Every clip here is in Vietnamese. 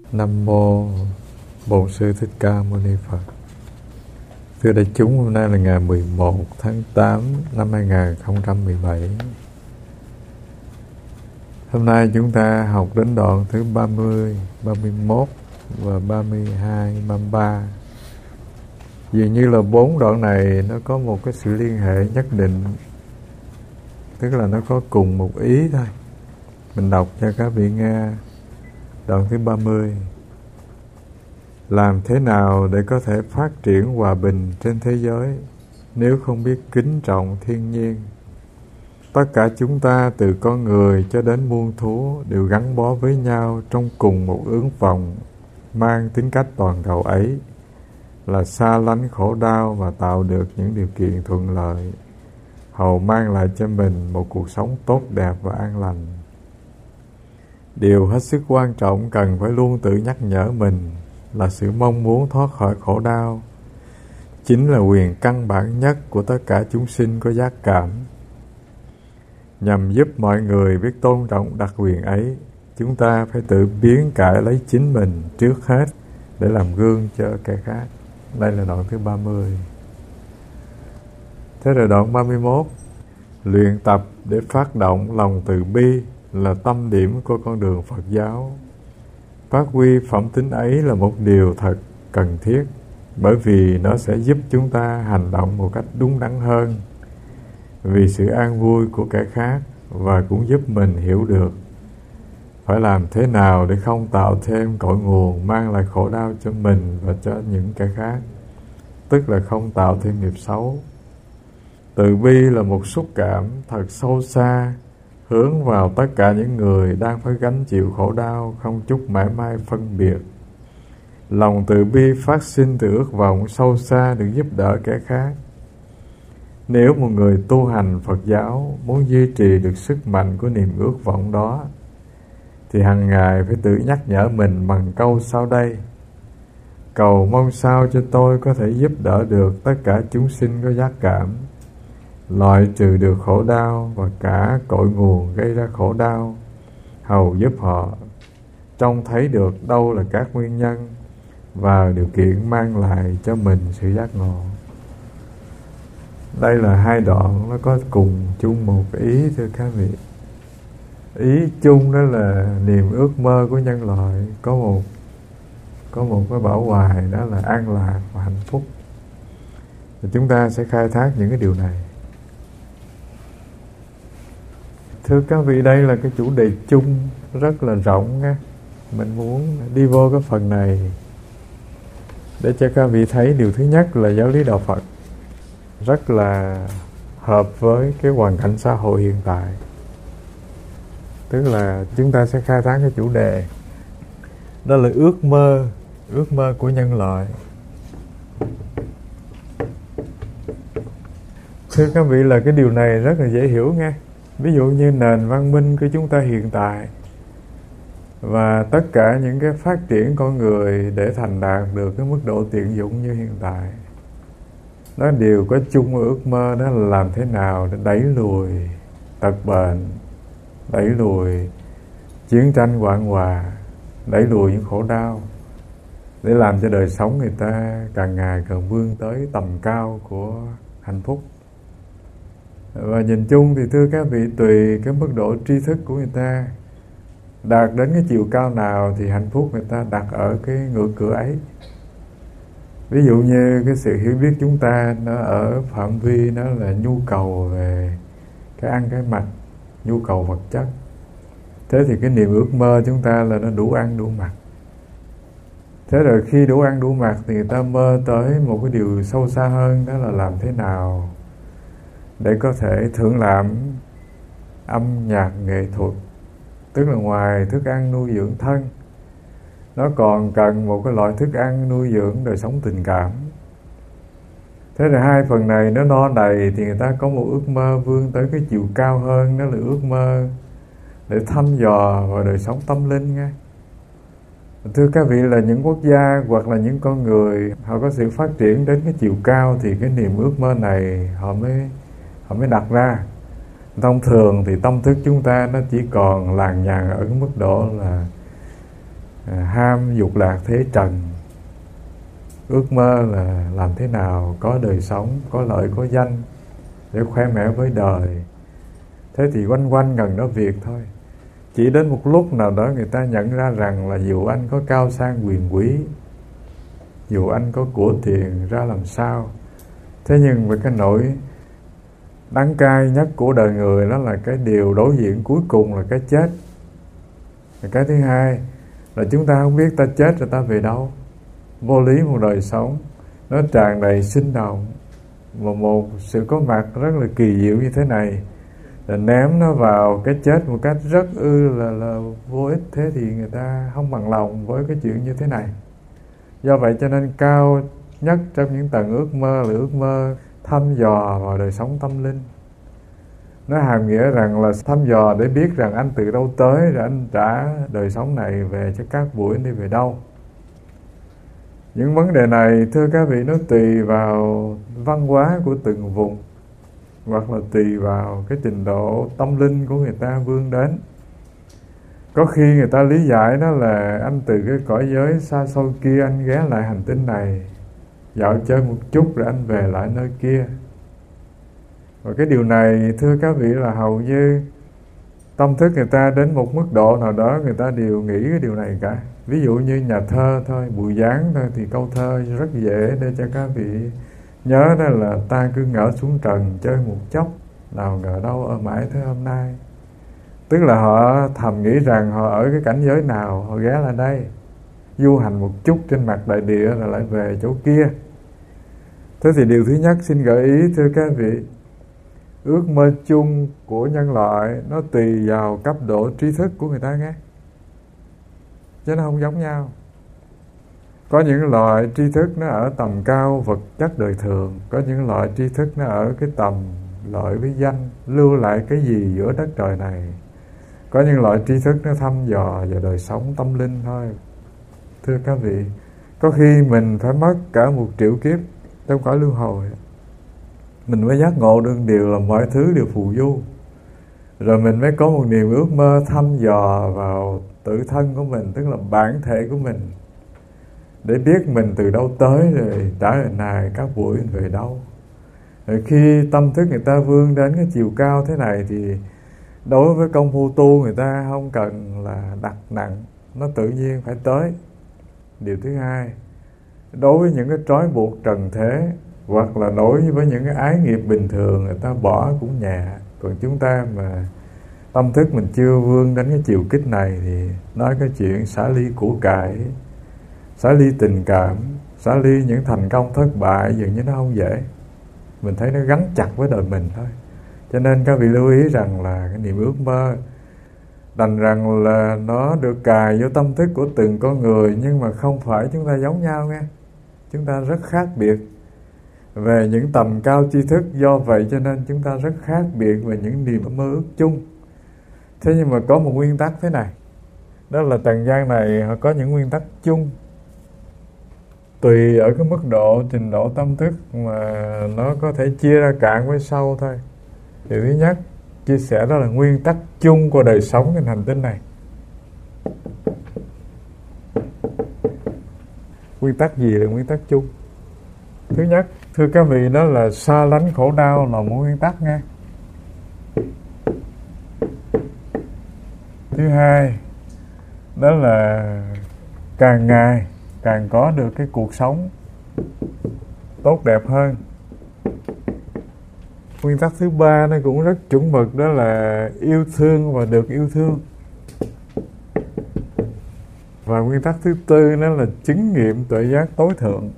Nam mô Bổn Sư Thích Ca Mâu Ni Phật. Thưa đại chúng, hôm nay là ngày 11 tháng 8 năm 2017. Hôm nay chúng ta học đến đoạn thứ 30, 31 và 32, 33. Dường như là 4 đoạn này nó có một cái sự liên hệ nhất định, tức là nó có cùng một ý thôi. Mình đọc cho các vị nghe. Đoạn thứ 30: làm thế nào để có thể phát triển hòa bình trên thế giới nếu không biết kính trọng thiên nhiên? Tất cả chúng ta, từ con người cho đến muôn thú, đều gắn bó với nhau trong cùng một ước vọng mang tính cách toàn cầu ấy, là xa lánh khổ đau và tạo được những điều kiện thuận lợi, hầu mang lại cho mình một cuộc sống tốt đẹp và an lành. Điều hết sức quan trọng cần phải luôn tự nhắc nhở mình là sự mong muốn thoát khỏi khổ đau chính là quyền căn bản nhất của tất cả chúng sinh có giác cảm. Nhằm giúp mọi người biết tôn trọng đặc quyền ấy, chúng ta phải tự biến cải lấy chính mình trước hết để làm gương cho kẻ khác. Đây là đoạn thứ 30. Thế rồi đoạn 31: luyện tập để phát động lòng từ bi là tâm điểm của con đường Phật giáo. Phát huy phẩm tính ấy là một điều thật cần thiết, bởi vì nó sẽ giúp chúng ta hành động một cách đúng đắn hơn vì sự an vui của kẻ khác, và cũng giúp mình hiểu được phải làm thế nào để không tạo thêm cội nguồn mang lại khổ đau cho mình và cho những kẻ khác, tức là không tạo thêm nghiệp xấu. Từ bi là một xúc cảm thật sâu xa, hướng vào tất cả những người đang phải gánh chịu khổ đau, không chút mảy may phân biệt. Lòng từ bi phát sinh từ ước vọng sâu xa được giúp đỡ kẻ khác. Nếu một người tu hành Phật giáo muốn duy trì được sức mạnh của niềm ước vọng đó, thì hàng ngày phải tự nhắc nhở mình bằng câu sau đây: cầu mong sao cho tôi có thể giúp đỡ được tất cả chúng sinh có giác cảm, loại trừ được khổ đau và cả cội nguồn gây ra khổ đau, hầu giúp họ trông thấy được đâu là các nguyên nhân và điều kiện mang lại cho mình sự giác ngộ. Đây là hai đoạn nó có cùng chung một ý, thưa các vị. Ý chung đó là niềm ước mơ của nhân loại có một cái bảo hoài, đó là an lạc và hạnh phúc. Và chúng ta sẽ khai thác những cái điều này. Thưa các vị, đây là cái chủ đề chung rất là rộng nha. Mình muốn đi vô cái phần này để cho các vị thấy điều thứ nhất là giáo lý đạo Phật rất là hợp với cái hoàn cảnh xã hội hiện tại. Tức là chúng ta sẽ khai thác cái chủ đề đó là ước mơ của nhân loại. Thưa các vị, là cái điều này rất là dễ hiểu nghe. Ví dụ như nền văn minh của chúng ta hiện tại và tất cả những cái phát triển con người để thành đạt được cái mức độ tiện dụng như hiện tại, nó đều có chung ước mơ, đó là làm thế nào để đẩy lùi tật bệnh, đẩy lùi chiến tranh hoạn hòa, đẩy lùi những khổ đau, để làm cho đời sống người ta càng ngày càng vươn tới tầm cao của hạnh phúc. Và nhìn chung thì thưa các vị, tùy cái mức độ tri thức của người ta đạt đến cái chiều cao nào thì hạnh phúc người ta đặt ở cái ngưỡng cửa ấy. Ví dụ như cái sự hiểu biết chúng ta nó ở phạm vi nó là nhu cầu về cái ăn cái mặc, nhu cầu vật chất. Thế thì cái niềm ước mơ chúng ta là nó đủ ăn đủ mặc. Thế rồi khi đủ ăn đủ mặc thì người ta mơ tới một cái điều sâu xa hơn, đó là làm thế nào để có thể thưởng lãm âm nhạc nghệ thuật. Tức là ngoài thức ăn nuôi dưỡng thân, nó còn cần một cái loại thức ăn nuôi dưỡng đời sống tình cảm. Thế rồi hai phần này nó no đầy thì người ta có một ước mơ vươn tới cái chiều cao hơn, đó là ước mơ để thăm dò vào đời sống tâm linh nghe. Thưa các vị, là những quốc gia hoặc là những con người họ có sự phát triển đến cái chiều cao thì cái niềm ước mơ này họ mới đặt ra. Thông thường thì tâm thức chúng ta nó chỉ còn làng nhàng ở cái mức độ là ham dục lạc thế trần, ước mơ là làm thế nào có đời sống, có lợi, có danh để khoe mẽ với đời. Thế thì quanh quanh gần đó việc thôi. Chỉ đến một lúc nào đó người ta nhận ra rằng là dù anh có cao sang quyền quý, dù anh có của tiền ra làm sao, thế nhưng với cái nỗi đắng cay nhất của đời người đó là cái điều đối diện cuối cùng là cái chết. Và cái thứ hai là chúng ta không biết ta chết rồi ta về đâu. Vô lý một đời sống nó tràn đầy sinh động, và một sự có mặt rất là kỳ diệu như thế này là ném nó vào cái chết một cách rất là vô ích. Thế thì người ta không bằng lòng với cái chuyện như thế này. Do vậy cho nên cao nhất trong những tầng ước mơ là ước mơ thăm dò vào đời sống tâm linh. Nó hàm nghĩa rằng là thăm dò để biết rằng anh từ đâu tới, rồi anh trả đời sống này về cho các buổi đi về đâu. Những vấn đề này thưa các vị, nó tùy vào văn hóa của từng vùng, hoặc là tùy vào cái trình độ tâm linh của người ta vươn đến. Có khi người ta lý giải đó là anh từ cái cõi giới xa xôi kia anh ghé lại hành tinh này dạo chơi một chút rồi anh về lại nơi kia. Và cái điều này thưa các vị là hầu như tâm thức người ta đến một mức độ nào đó người ta đều nghĩ cái điều này cả. Ví dụ như nhà thơ thôi, Bùi Giáng thôi, thì câu thơ rất dễ để cho các vị nhớ, đó là ta cứ ngỡ xuống trần chơi một chốc, nào ngờ đâu ở mãi tới hôm nay. Tức là họ thầm nghĩ rằng họ ở cái cảnh giới nào, họ ghé lại đây du hành một chút trên mặt đại địa rồi lại về chỗ kia. Thế thì điều thứ nhất xin gợi ý thưa các vị, ước mơ chung của nhân loại nó tùy vào cấp độ trí thức của người ta nghe, chứ nó không giống nhau. Có những loại tri thức nó ở tầm cao vật chất đời thường, có những loại tri thức nó ở cái tầm lợi với danh, lưu lại cái gì giữa đất trời này. Có những loại tri thức nó thăm dò vào đời sống tâm linh thôi. Thưa các vị, có khi mình phải mất cả 1 triệu kiếp trong cõi luân hồi mình mới giác ngộ được điều là mọi thứ đều phù du. Rồi mình mới có một niềm ước mơ thăm dò vào tự thân của mình, tức là bản thể của mình, để biết mình từ đâu tới, rồi trả lời này các buổi về đâu. Rồi khi tâm thức người ta vươn đến cái chiều cao thế này thì đối với công phu tu người ta không cần là đặt nặng, nó tự nhiên phải tới. Điều thứ hai, đối với những cái trói buộc trần thế, hoặc là đối với những cái ái nghiệp bình thường, người ta bỏ cũng nhẹ. Còn chúng ta mà tâm thức mình chưa vươn đến cái chiều kích này thì nói cái chuyện xả ly của cải, xả ly tình cảm, xả ly những thành công thất bại dường như nó không dễ. Mình thấy nó gắn chặt với đời mình thôi. Cho nên các vị lưu ý rằng là cái niềm ước mơ đành rằng là nó được cài vô tâm thức của từng con người, nhưng mà không phải chúng ta giống nhau nghe. Chúng ta rất khác biệt về những tầm cao tri thức, do vậy cho nên chúng ta rất khác biệt về những niềm mơ ước chung. Thế nhưng mà có một nguyên tắc thế này, đó là trần gian này họ có những nguyên tắc chung. Tùy ở cái mức độ, trình độ tâm thức mà nó có thể chia ra cạn với sâu thôi. Điều thứ nhất chia sẻ đó là nguyên tắc chung của đời sống trên hành tinh này. Nguyên tắc gì là nguyên tắc chung? Thứ nhất, thưa các vị, đó là xa lánh khổ đau là một nguyên tắc nghe. Thứ hai, đó là càng ngày càng có được cái cuộc sống tốt đẹp hơn. Nguyên tắc thứ ba nó cũng rất chuẩn mực, đó là yêu thương và được yêu thương. Và nguyên tắc thứ tư nó là chứng nghiệm tuệ giác tối thượng.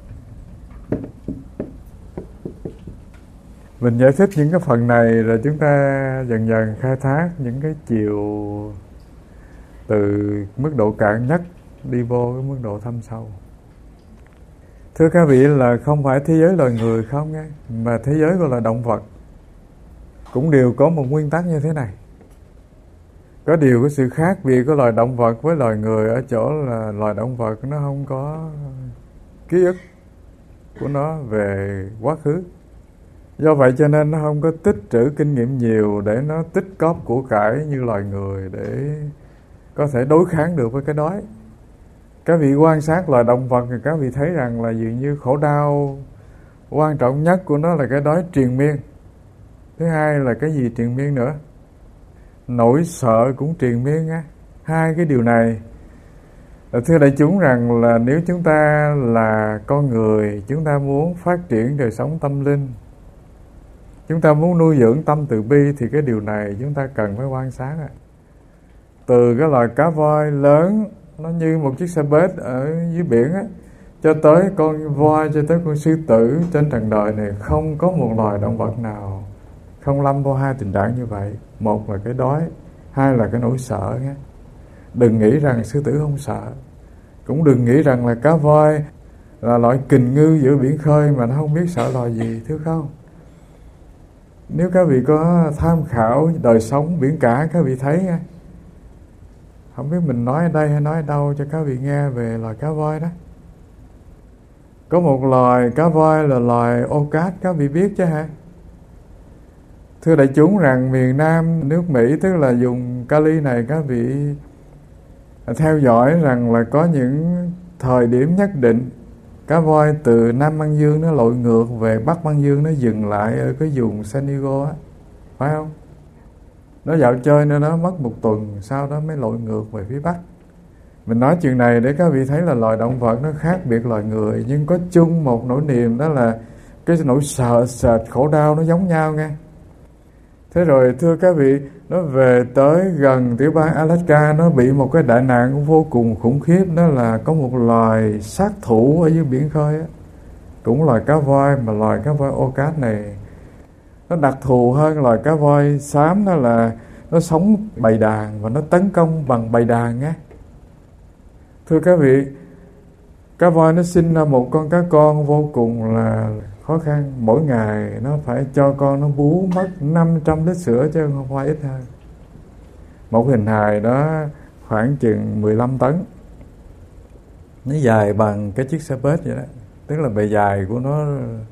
Mình giải thích những cái phần này rồi chúng ta dần dần khai thác những cái chiều từ mức độ cạn nhất đi vô cái mức độ thâm sâu. Thưa các vị, là không phải thế giới loài người không nghe, mà thế giới của loài động vật cũng đều có một nguyên tắc như thế này. Có điều cái sự khác biệt của loài động vật với loài người ở chỗ là loài động vật nó không có ký ức của nó về quá khứ. Do vậy cho nên nó không có tích trữ kinh nghiệm nhiều để nó tích cóp của cải như loài người để có thể đối kháng được với cái đói. Các vị quan sát loài động vật thì các vị thấy rằng là dường như khổ đau quan trọng nhất của nó là cái đói triền miên. Thứ hai là cái gì triền miên nữa? Nỗi sợ cũng triền miên á. Hai cái điều này, thưa đại chúng, rằng là nếu chúng ta là con người, chúng ta muốn phát triển đời sống tâm linh, chúng ta muốn nuôi dưỡng tâm từ bi, thì cái điều này chúng ta cần phải quan sát. Từ cái loài cá voi lớn, nó như một chiếc xe bét ở dưới biển á, cho tới con voi, cho tới con sư tử, trên trần đời này không có một loài động vật nào không lâm vào hai tình trạng như vậy. Một là cái đói, hai là cái nỗi sợ nhé. Đừng nghĩ rằng sư tử không sợ, cũng đừng nghĩ rằng là cá voi là loại kình ngư giữa biển khơi mà nó không biết sợ loài gì, thưa không? Nếu các vị có tham khảo đời sống biển cả, các vị thấy nha. Không biết mình nói ở đây hay nói ở đâu cho các vị nghe về loài cá voi đó. Có một loài cá voi là loài ô cát, các vị biết chứ hả? Thưa đại chúng, rằng miền Nam nước Mỹ, tức là vùng Cali này, các vị theo dõi rằng là có những thời điểm nhất định cá voi từ Nam Băng Dương nó lội ngược về Bắc Băng Dương, nó dừng lại ở cái vùng San Diego á, phải không? Nó dạo chơi nên nó mất một tuần, sau đó mới lội ngược về phía Bắc. Mình nói chuyện này để các vị thấy là loài động vật nó khác biệt loài người, nhưng có chung một nỗi niềm, đó là cái nỗi sợ sệt khổ đau nó giống nhau nghe. Thế rồi thưa các vị, nó về tới gần tiểu bang Alaska, nó bị một cái đại nạn vô cùng khủng khiếp, đó là có một loài sát thủ ở dưới biển khơi á, cũng loài cá voi, mà loài cá voi ô cát này nó đặc thù hơn loài cá voi xám, đó là nó sống bầy đàn và nó tấn công bằng bầy đàn nhé. Thưa các vị, cá voi nó sinh ra một con cá con vô cùng là khó khăn. Mỗi ngày nó phải cho con nó bú mất 500 lít sữa chứ không phải ít hơn. Một hình hài đó khoảng chừng 15 tấn. Nó dài bằng cái chiếc xe bét vậy đó. Tức là bề dài của nó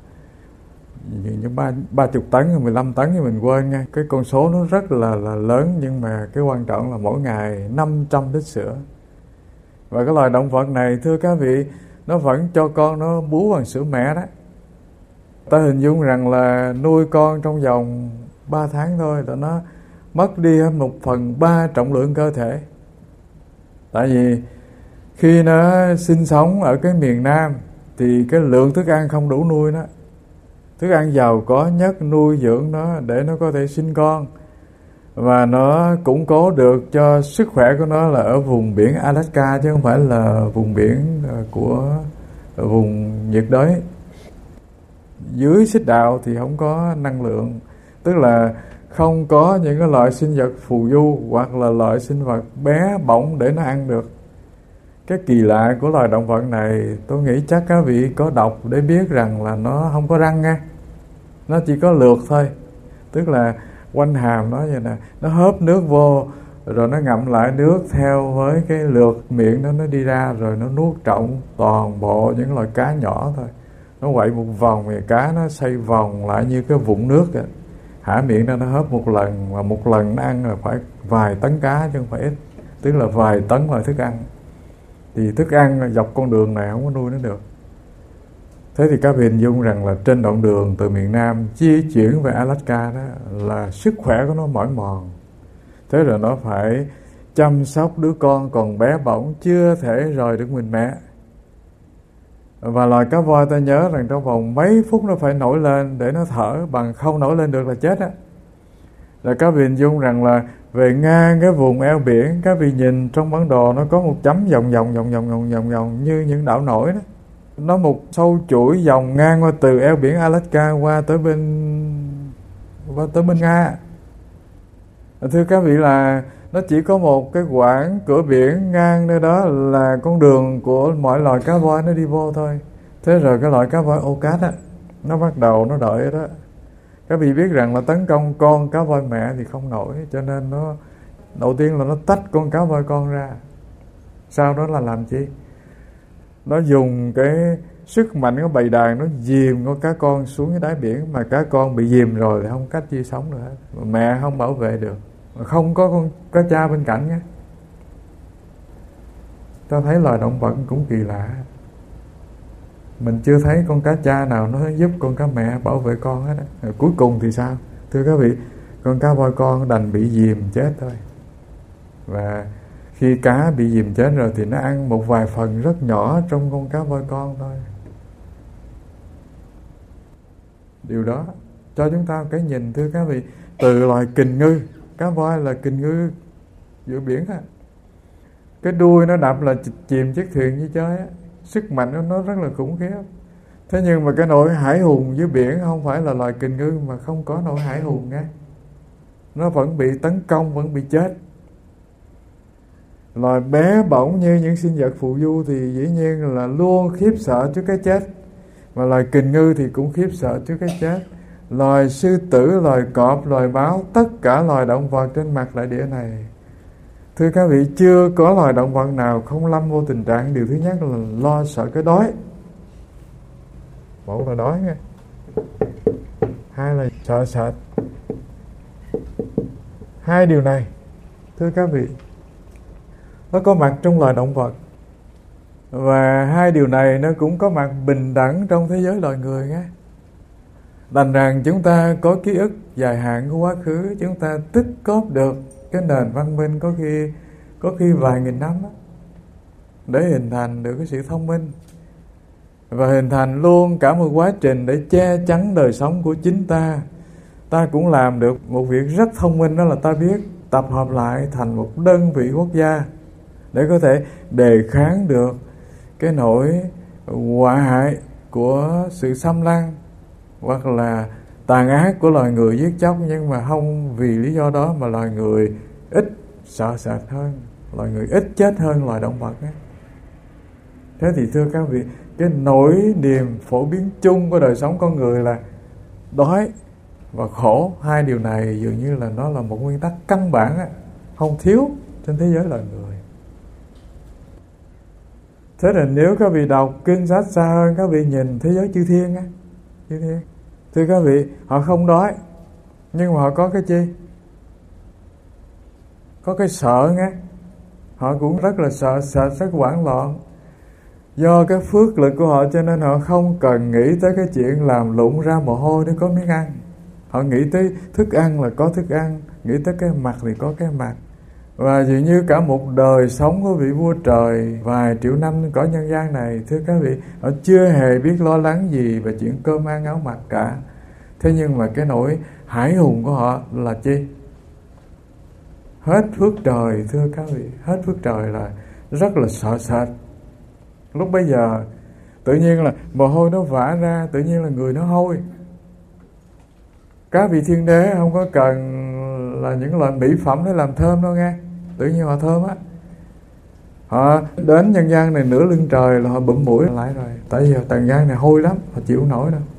như 30 tấn hay 15 tấn thì mình quên nha. Cái con số nó rất là lớn, nhưng mà cái quan trọng là mỗi ngày 500 lít sữa. Và cái loài động vật này, thưa các vị, nó vẫn cho con nó bú bằng sữa mẹ đó. Ta hình dung rằng là nuôi con trong vòng 3 tháng thôi là nó mất đi 1/3 trọng lượng cơ thể. Tại vì khi nó sinh sống ở cái miền Nam thì cái lượng thức ăn không đủ nuôi nó. Thức ăn giàu có nhất nuôi dưỡng nó để nó có thể sinh con, và nó củng cố được cho sức khỏe của nó là ở vùng biển Alaska, chứ không phải là vùng biển của vùng nhiệt đới. Dưới xích đạo thì không có năng lượng, tức là không có những cái loại sinh vật phù du hoặc là loại sinh vật bé bỏng để nó ăn được. Cái kỳ lạ của loài động vật này, tôi nghĩ chắc các vị có đọc để biết rằng là nó không có răng nha. Nó chỉ có lược thôi. Tức là quanh hàm nó vậy nè, nó hớp nước vô rồi nó ngậm lại nước theo với cái lược miệng nó đi ra, rồi nó nuốt trọn toàn bộ những loài cá nhỏ thôi. Nó quậy một vòng thì cá nó xoay vòng lại như cái vũng nước vậy. Hả miệng ra nó hớp một lần, và một lần nó ăn là phải vài tấn cá chứ không phải ít. Tức là vài tấn loại thức ăn. Thì thức ăn dọc con đường này không có nuôi nó được. Thế thì các vị hình dung rằng là trên đoạn đường từ miền Nam di chuyển về Alaska đó là sức khỏe của nó mỏi mòn. Thế rồi nó phải chăm sóc đứa con còn bé bỏng chưa thể rời được mình mẹ. Và loài cá voi ta nhớ rằng trong vòng mấy phút nó phải nổi lên để nó thở, bằng không nổi lên được là chết á. Là các vị hình dung rằng là về ngang cái vùng eo biển, các vị nhìn trong bản đồ nó có một chấm vòng vòng như những đảo nổi đó. Nó một sâu chuỗi vòng ngang qua từ eo biển Alaska qua tới bên Nga. Thưa các vị, là nó chỉ có một cái quãng cửa biển ngang nơi đó là con đường của mọi loài cá voi nó đi vô thôi. Thế rồi cái loại cá voi ô cát á, nó bắt đầu nó đợi ở đó. Các vị biết rằng là tấn công con cá voi mẹ thì không nổi, cho nên nó đầu tiên là nó tách con cá voi con ra. Sau đó là làm chi? Nó dùng cái sức mạnh của bầy đàn, nó dìm con cá con xuống cái đáy biển, mà cá con bị dìm rồi thì không cách chi sống nữa. Mẹ không bảo vệ được, không có con cá cha bên cạnh nhé. Ta thấy loài động vật cũng kỳ lạ. Mình chưa thấy con cá cha nào nó giúp con cá mẹ bảo vệ con hết á. Cuối cùng thì sao? Thưa các vị, con cá voi con đành bị dìm chết thôi. Và khi cá bị dìm chết rồi thì nó ăn một vài phần rất nhỏ trong con cá voi con thôi. Điều đó cho chúng ta một cái nhìn, thưa các vị, từ loài kình ngư. Cá voi là kình ngư giữa biển á. Cái đuôi nó đập là chìm chiếc thuyền như chơi á. Sức mạnh của nó rất là khủng khiếp. Thế nhưng mà cái nỗi hải hùng dưới biển không phải là loài kình ngư mà không có nỗi hải hùng nghe. Nó vẫn bị tấn công, vẫn bị chết. Loài bé bỏng như những sinh vật phù du thì dĩ nhiên là luôn khiếp sợ trước cái chết. Mà loài kình ngư thì cũng khiếp sợ trước cái chết. Loài sư tử, loài cọp, loài báo, tất cả loài động vật trên mặt đại địa này, thưa các vị, chưa có loài động vật nào không lâm vô tình trạng điều thứ nhất là lo sợ cái đói. Một là đói nghe, hai là sợ sệt. Hai điều này, thưa các vị, nó có mặt trong loài động vật. Và hai điều này nó cũng có mặt bình đẳng trong thế giới loài người nghe. Đành rằng chúng ta có ký ức dài hạn của quá khứ, chúng ta tích góp được cái nền văn minh có khi vài nghìn năm đó, để hình thành được cái sự thông minh. Và hình thành luôn cả một quá trình để che chắn đời sống của chính ta. Ta cũng làm được một việc rất thông minh, đó là ta biết tập hợp lại thành một đơn vị quốc gia để có thể đề kháng được cái nỗi họa hại của sự xâm lăng hoặc là tàn ác của loài người giết chóc. Nhưng mà không vì lý do đó mà loài người ít sợ sệt hơn, loài người ít chết hơn loài động vật ấy. Thế thì thưa các vị, cái nỗi niềm phổ biến chung của đời sống con người là đói và khổ. Hai điều này dường như là nó là một nguyên tắc căn bản ấy, không thiếu trên thế giới loài người. Thế là nếu các vị đọc kinh sách xa hơn, các vị nhìn thế giới chư thiên á, chư thiên, thưa các vị, họ không đói, nhưng mà họ có cái chi? Có cái sợ nghe. Họ cũng rất là sợ sệt, rất hoảng loạn. Do cái phước lực của họ cho nên họ không cần nghĩ tới cái chuyện làm lụng ra mồ hôi để có miếng ăn. Họ nghĩ tới thức ăn là có thức ăn, nghĩ tới cái mặt thì có cái mặt. Và dường như cả một đời sống của vị vua trời vài triệu năm cõi nhân gian này, thưa các vị, họ chưa hề biết lo lắng gì về chuyện cơm ăn áo mặc cả. Thế nhưng mà cái nỗi hải hùng của họ là chi? Hết phước trời, thưa các vị, hết phước trời là rất là sợ sệt. Lúc bây giờ tự nhiên là mồ hôi nó vã ra, tự nhiên là người nó hôi. Các vị thiên đế không có cần là những loại mỹ phẩm để làm thơm đâu nghe. Tự nhiên họ thơm á. Họ đến nhân gian này nửa lưng trời là họ bụm mũi lại rồi. Tại vì tầng gian này hôi lắm, họ chịu nổi đâu.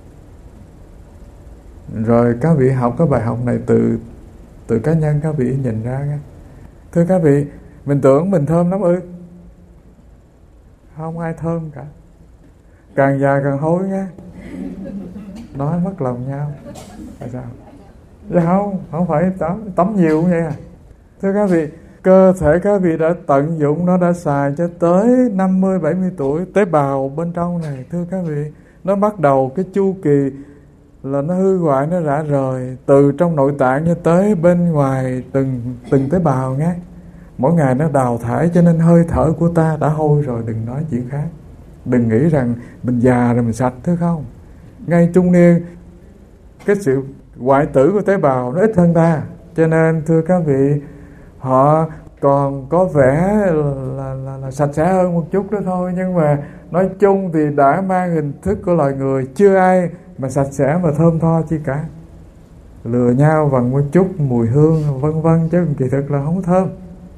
Rồi các vị học cái bài học này từ cá nhân các vị nhìn ra nghe. Thưa các vị, mình tưởng mình thơm lắm ư? Không ai thơm cả. Càng già càng hôi nghe. Nói mất lòng nhau. Tại sao? Dạ không phải tắm nhiều cũng vậy à. Thưa các vị, cơ thể các vị đã tận dụng, nó đã xài cho tới 50-70 tuổi. Tế bào bên trong này, thưa các vị, nó bắt đầu cái chu kỳ là nó hư hoại, nó rã rời từ trong nội tạng cho tới bên ngoài từng tế bào nghe. Mỗi ngày nó đào thải, cho nên hơi thở của ta đã hôi rồi, đừng nói chuyện khác. Đừng nghĩ rằng mình già rồi mình sạch, thưa không. Ngay trung niên, cái sự hoại tử của tế bào nó ít hơn ta. Cho nên thưa các vị, họ còn có vẻ là sạch sẽ hơn một chút đó thôi. Nhưng mà nói chung thì đã mang hình thức của loài người, chưa ai mà sạch sẽ mà thơm tho chi cả. Lừa nhau bằng một chút mùi hương vân vân, chứ kỳ thực là không thơm.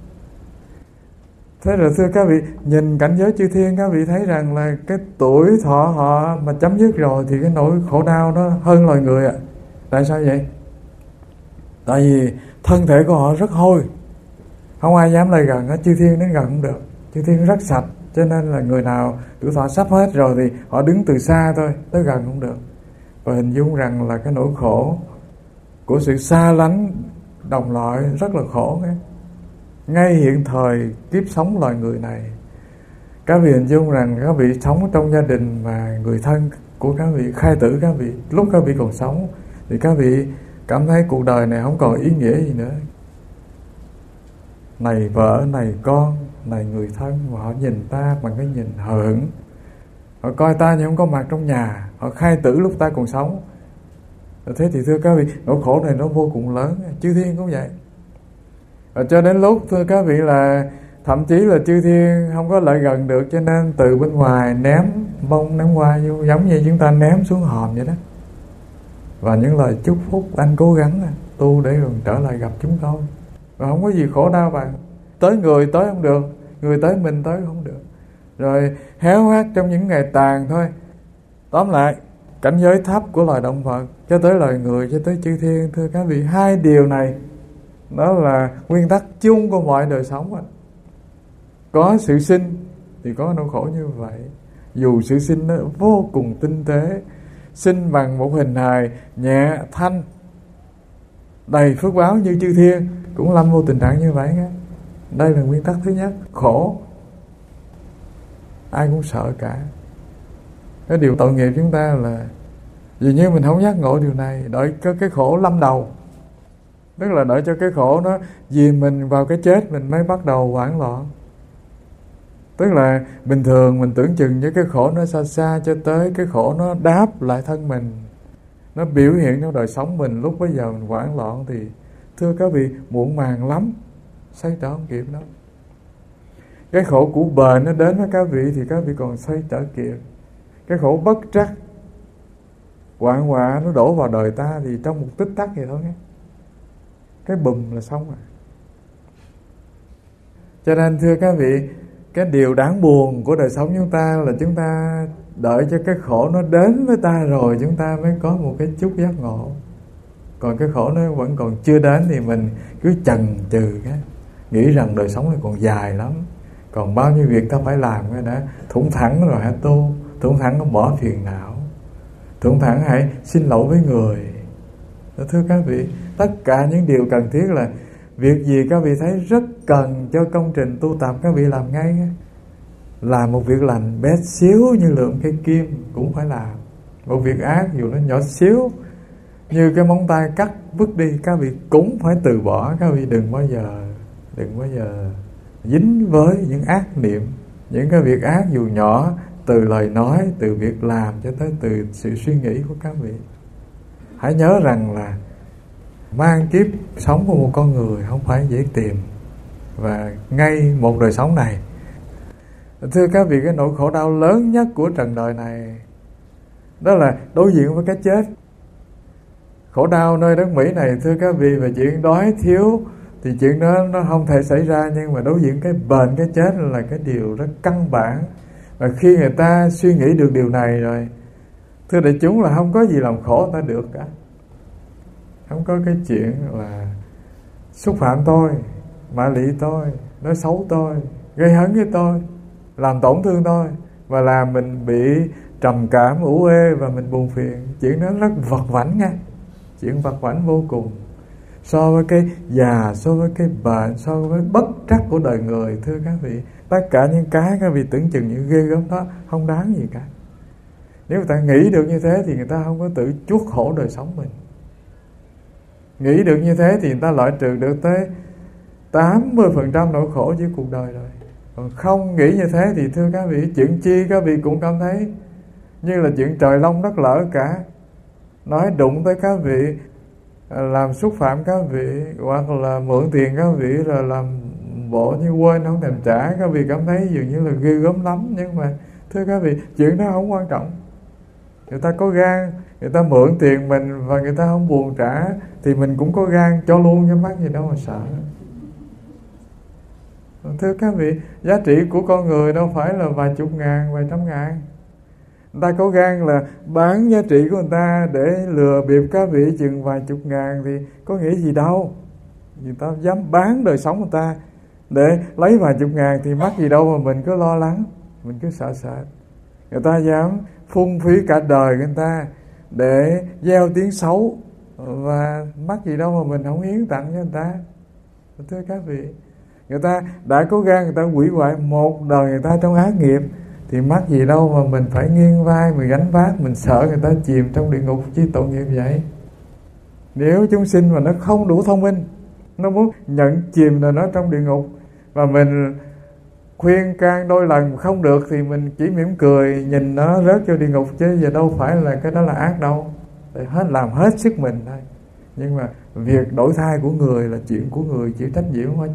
Thế rồi thưa các vị, nhìn cảnh giới chư thiên, các vị thấy rằng là cái tuổi thọ họ mà chấm dứt rồi thì cái nỗi khổ đau nó hơn loài người ạ. Tại sao vậy? Tại vì thân thể của họ rất hôi, không ai dám lại gần, chư thiên đến gần không được. Chư thiên rất sạch, cho nên là người nào tuổi thọ sắp hết rồi thì họ đứng từ xa thôi, tới gần không được. Và hình dung rằng là cái nỗi khổ của sự xa lánh đồng loại rất là khổ. Ngay hiện thời kiếp sống loài người này, Các vị hình dung rằng các vị sống trong gia đình và người thân của các vị khai tử các vị lúc các vị còn sống, thì các vị cảm thấy cuộc đời này không còn ý nghĩa gì nữa. Này vợ, này con, này người thân, và họ nhìn ta bằng cái nhìn hờ hững. Họ coi ta như không có mặt trong nhà. Họ khai tử lúc ta còn sống. Thế thì thưa các vị, nỗi khổ này nó vô cùng lớn. Chư thiên cũng vậy. Và cho đến lúc thưa các vị là thậm chí là chư thiên không có lại gần được, cho nên từ bên ngoài ném bông ném hoa vô, giống như chúng ta ném xuống hòm vậy đó. Và những lời chúc phúc, anh cố gắng tu để rồi trở lại gặp chúng tôi. Và không có gì khổ đau bạn. Tới người tới không được, người tới mình tới không được. Rồi héo hắt trong những ngày tàn thôi. Tóm lại, cảnh giới thấp của loài động vật cho tới loài người, cho tới chư thiên, thưa các vị, hai điều này đó là nguyên tắc chung của mọi đời sống. Có sự sinh thì có nỗi khổ như vậy. Dù sự sinh nó vô cùng tinh tế, sinh bằng một hình hài nhẹ thanh đầy phước báo như chư thiên, cũng lâm vô tình trạng như vậy nghe. Đây là nguyên tắc thứ nhất. Khổ ai cũng sợ cả. Cái điều tội nghiệp chúng ta là vì như mình không giác ngộ điều này, đợi cái khổ lâm đầu. Tức là đợi cho cái khổ nó vì mình vào cái chết mình mới bắt đầu hoảng loạn. Tức là bình thường mình tưởng chừng với cái khổ nó xa xa, cho tới cái khổ nó đáp lại thân mình, nó biểu hiện trong đời sống mình, lúc bây giờ mình hoảng loạn thì thưa các vị muộn màng lắm, xoay trở không kịp đâu. Cái khổ của bền nó đến với các vị thì các vị còn xoay trở kịp. Cái khổ bất trắc hoạn họa nó đổ vào đời ta thì trong một tích tắc vậy thôi nghe. Cái bùm là xong rồi. Cho nên thưa các vị, cái điều đáng buồn của đời sống chúng ta là chúng ta đợi cho cái khổ nó đến với ta rồi chúng ta mới có một cái chút giác ngộ. Còn cái khổ nó vẫn còn chưa đến thì mình cứ chần chừ cái, nghĩ rằng đời sống này còn dài lắm, còn bao nhiêu việc ta phải làm cái đã. Thủng thẳng rồi hãy tu, thủng thẳng nó bỏ phiền não, thủng thẳng hãy xin lỗi với người. Thưa các vị, tất cả những điều cần thiết là việc gì các vị thấy rất cần cho công trình tu tập, các vị làm ngay. Làm một việc lành bé xíu như lượm cây kim cũng phải làm. Một việc ác dù nó nhỏ xíu như cái móng tay cắt vứt đi, các vị cũng phải từ bỏ. Các vị đừng bao giờ dính với những ác niệm, những cái việc ác dù nhỏ, từ lời nói, từ việc làm cho tới từ sự suy nghĩ của các vị. Hãy nhớ rằng là mang kiếp sống của một con người không phải dễ tìm, và ngay một đời sống này, thưa các vị, cái nỗi khổ đau lớn nhất của trần đời này đó là đối diện với cái chết. Khổ đau nơi đất Mỹ này thưa các vị, và chuyện đói thiếu thì chuyện đó nó không thể xảy ra, nhưng mà đối diện cái bền cái chết là cái điều rất căn bản. Và khi người ta suy nghĩ được điều này rồi, thưa đại chúng, là không có gì làm khổ người ta được cả. Không có cái chuyện là xúc phạm tôi, mạ lị tôi, nói xấu tôi, gây hấn với tôi, làm tổn thương tôi, và làm mình bị trầm cảm, ủ ê và mình buồn phiền. Chuyện đó rất vật vãnh nha. Chuyện vật vãnh vô cùng. So với cái già, so với cái bệnh, so với bất trắc của đời người, thưa các vị, tất cả những cái các vị tưởng chừng những ghê gớm đó không đáng gì cả. Nếu người ta nghĩ được như thế thì người ta không có tự chuốc khổ đời sống mình. Nghĩ được như thế thì người ta loại trừ được tới 80% nỗi khổ với cuộc đời rồi. Còn không nghĩ như thế thì thưa các vị, chuyện chi các vị cũng cảm thấy như là chuyện trời long đất lở cả. Nói đụng tới các vị, làm xúc phạm các vị, hoặc là mượn tiền các vị rồi làm bộ như quên không thèm trả, các vị cảm thấy dường như là ghê gớm lắm. Nhưng mà thưa các vị, chuyện đó không quan trọng. Người ta có gan, người ta mượn tiền mình và người ta không buồn trả thì mình cũng có gan cho luôn, chứ mắc gì đâu mà sợ. Thưa các vị, giá trị của con người đâu phải là vài chục ngàn, vài trăm ngàn. Người ta có gan là bán giá trị của người ta để lừa bịp các vị chừng vài chục ngàn thì có nghĩa gì đâu. Người ta dám bán đời sống người ta để lấy vài chục ngàn thì mắc gì đâu mà mình cứ lo lắng, mình cứ sợ sệt. Người ta dám phung phí cả đời người ta để gieo tiếng xấu, và mắc gì đâu mà mình không hiến tặng cho người ta. Thưa các vị, Người ta đã có gan người ta hủy hoại một đời người ta trong ác nghiệp, thì mắc gì đâu mà mình phải nghiêng vai, mình gánh vác, mình sợ người ta chìm trong địa ngục chi tội nghiệp vậy. Nếu chúng sinh mà nó không đủ thông minh, nó muốn nhận chìm là nó trong địa ngục, và mình khuyên can đôi lần không được thì mình chỉ mỉm cười nhìn nó rớt vô địa ngục, chứ giờ đâu phải là cái đó là ác đâu. Để làm hết sức mình thôi. Nhưng mà việc đổi thai của người là chuyện của người chịu trách nhiệm thôi.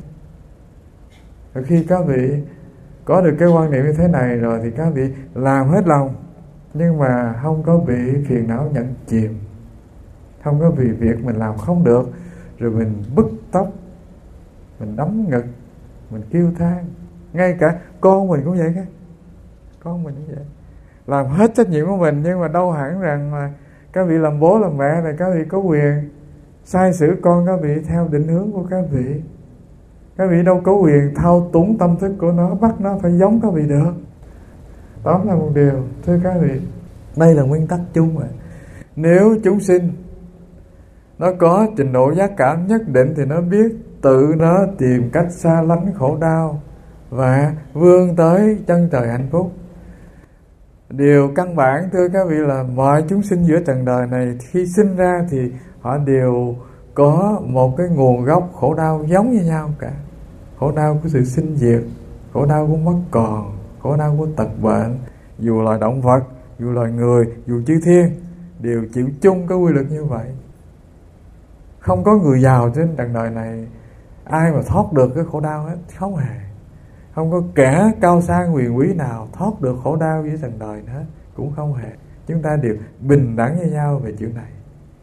Khi các vị có được cái quan niệm như thế này rồi thì các vị làm hết lòng, nhưng mà không có bị phiền não nhận chìm, không có vì việc mình làm không được rồi mình bứt tóc, mình đấm ngực, mình kêu than. Ngay cả con mình cũng vậy cái, con mình cũng vậy, làm hết trách nhiệm của mình, nhưng mà đâu hẳn rằng là các vị làm bố làm mẹ này các vị có quyền sai xử con các vị theo định hướng của các vị. Các vị đâu có quyền thao túng tâm thức của nó, bắt nó phải giống các vị được. Đó là một điều, thưa các vị, đây là nguyên tắc chung rồi. Nếu chúng sinh nó có trình độ giác cảm nhất định thì nó biết tự nó tìm cách xa lánh khổ đau và vươn tới chân trời hạnh phúc. Điều căn bản thưa các vị là mọi chúng sinh giữa trần đời này khi sinh ra thì họ đều có một cái nguồn gốc khổ đau giống như nhau cả. Khổ đau của sự sinh diệt, khổ đau của mất còn, khổ đau của tật bệnh. Dù loài động vật, dù loài người, dù chư thiên đều chịu chung cái quy luật như vậy. Không có người giàu trên trần đời này ai mà thoát được cái khổ đau hết, không hề. Không có kẻ cao sang huyền quý nào thoát được khổ đau dưới trần đời hết, cũng không hề. Chúng ta đều bình đẳng với nhau về chuyện này.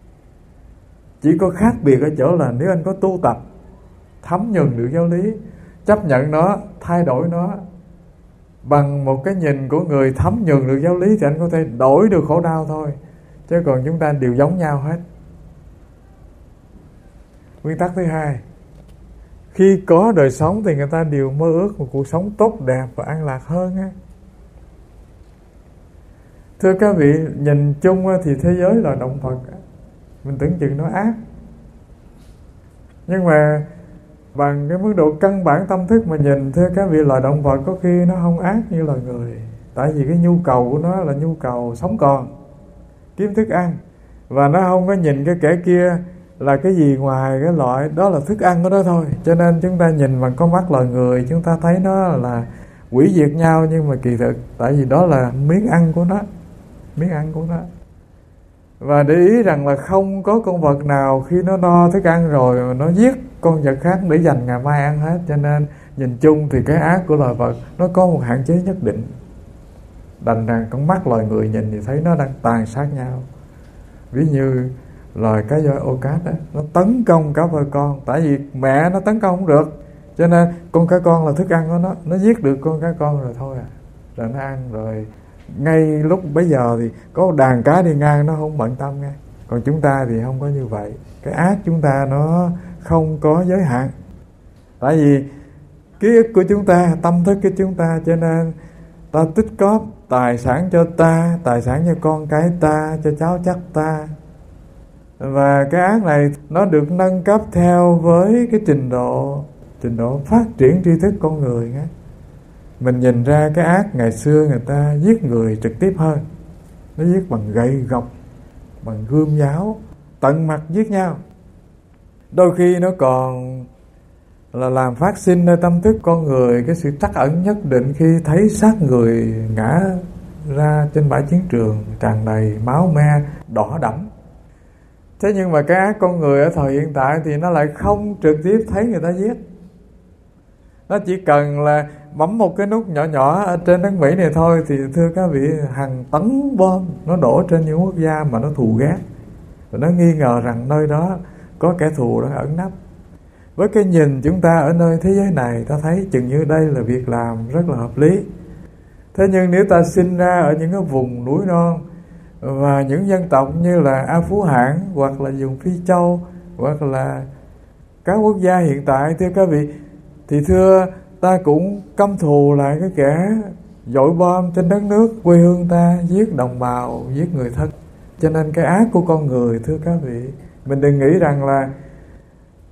Chỉ có khác biệt ở chỗ là nếu anh có tu tập, thấm nhuần được giáo lý, chấp nhận nó, thay đổi nó bằng một cái nhìn của người thấm nhuần được giáo lý, thì anh có thể đổi được khổ đau thôi. Chứ còn chúng ta đều giống nhau hết. Nguyên tắc thứ hai, khi có đời sống thì người ta đều mơ ước một cuộc sống tốt đẹp và an lạc hơn á. Thưa các vị, nhìn chung thì thế giới là động vật, mình tưởng chừng nó ác. Nhưng mà bằng cái mức độ căn bản tâm thức mà nhìn, thưa các vị, loài động vật có khi nó không ác như loài người. Tại vì cái nhu cầu của nó là nhu cầu sống còn, kiếm thức ăn. Và nó không có nhìn cái kẻ kia là cái gì ngoài cái loại đó là thức ăn của nó thôi. Cho nên chúng ta nhìn bằng con mắt loài người, chúng ta thấy nó là hủy diệt nhau, nhưng mà kỳ thực tại vì đó là miếng ăn của nó, miếng ăn của nó. Và để ý rằng là không có con vật nào khi nó no thức ăn rồi mà nó giết con vật khác để dành ngày mai ăn hết. Cho nên nhìn chung thì cái ác của loài vật nó có một hạn chế nhất định. Đành rằng con mắt loài người nhìn thì thấy nó đang tàn sát nhau. Ví như loài cá voi ô cát đó, nó tấn công cá voi con, tại vì mẹ nó tấn công không được, cho nên con cá con là thức ăn của nó giết được con cá con rồi thôi rồi nó ăn rồi. Ngay lúc bấy giờ thì có đàn cá đi ngang nó không bận tâm nghe. Còn chúng ta thì không có như vậy. Cái ác chúng ta nó không có giới hạn, tại vì ký ức của chúng ta, tâm thức của chúng ta, cho nên ta tích cóp tài sản cho ta, tài sản cho con cái ta, cho cháu chắc ta. Và cái ác này nó được nâng cấp theo với cái trình độ phát triển tri thức con người nghe. Mình nhìn ra cái ác ngày xưa người ta giết người trực tiếp hơn. Nó giết bằng gậy gộc, bằng gươm giáo, tận mặt giết nhau. Đôi khi nó còn là làm phát sinh nơi tâm thức con người cái sự trắc ẩn nhất định khi thấy xác người ngã ra trên bãi chiến trường tràn đầy máu me đỏ đẫm. Thế nhưng mà cái ác con người ở thời hiện tại thì nó lại không trực tiếp thấy người ta giết. Nó chỉ cần là bấm một cái nút nhỏ nhỏ ở trên đất Mỹ này thôi thì thưa các vị, hàng tấn bom nó đổ trên những quốc gia mà nó thù ghét, và nó nghi ngờ rằng nơi đó có kẻ thù đang ẩn nấp. Với cái nhìn chúng ta ở nơi thế giới này, ta thấy chừng như đây là việc làm rất là hợp lý. Thế nhưng nếu ta sinh ra ở những cái vùng núi non và những dân tộc như là A Phú Hãn, hoặc là vùng Phi Châu, hoặc là các quốc gia hiện tại, thưa các vị, thì thưa ta cũng căm thù lại cái kẻ dội bom trên đất nước quê hương ta, giết đồng bào, giết người thân. Cho nên cái ác của con người, thưa các vị, mình đừng nghĩ rằng là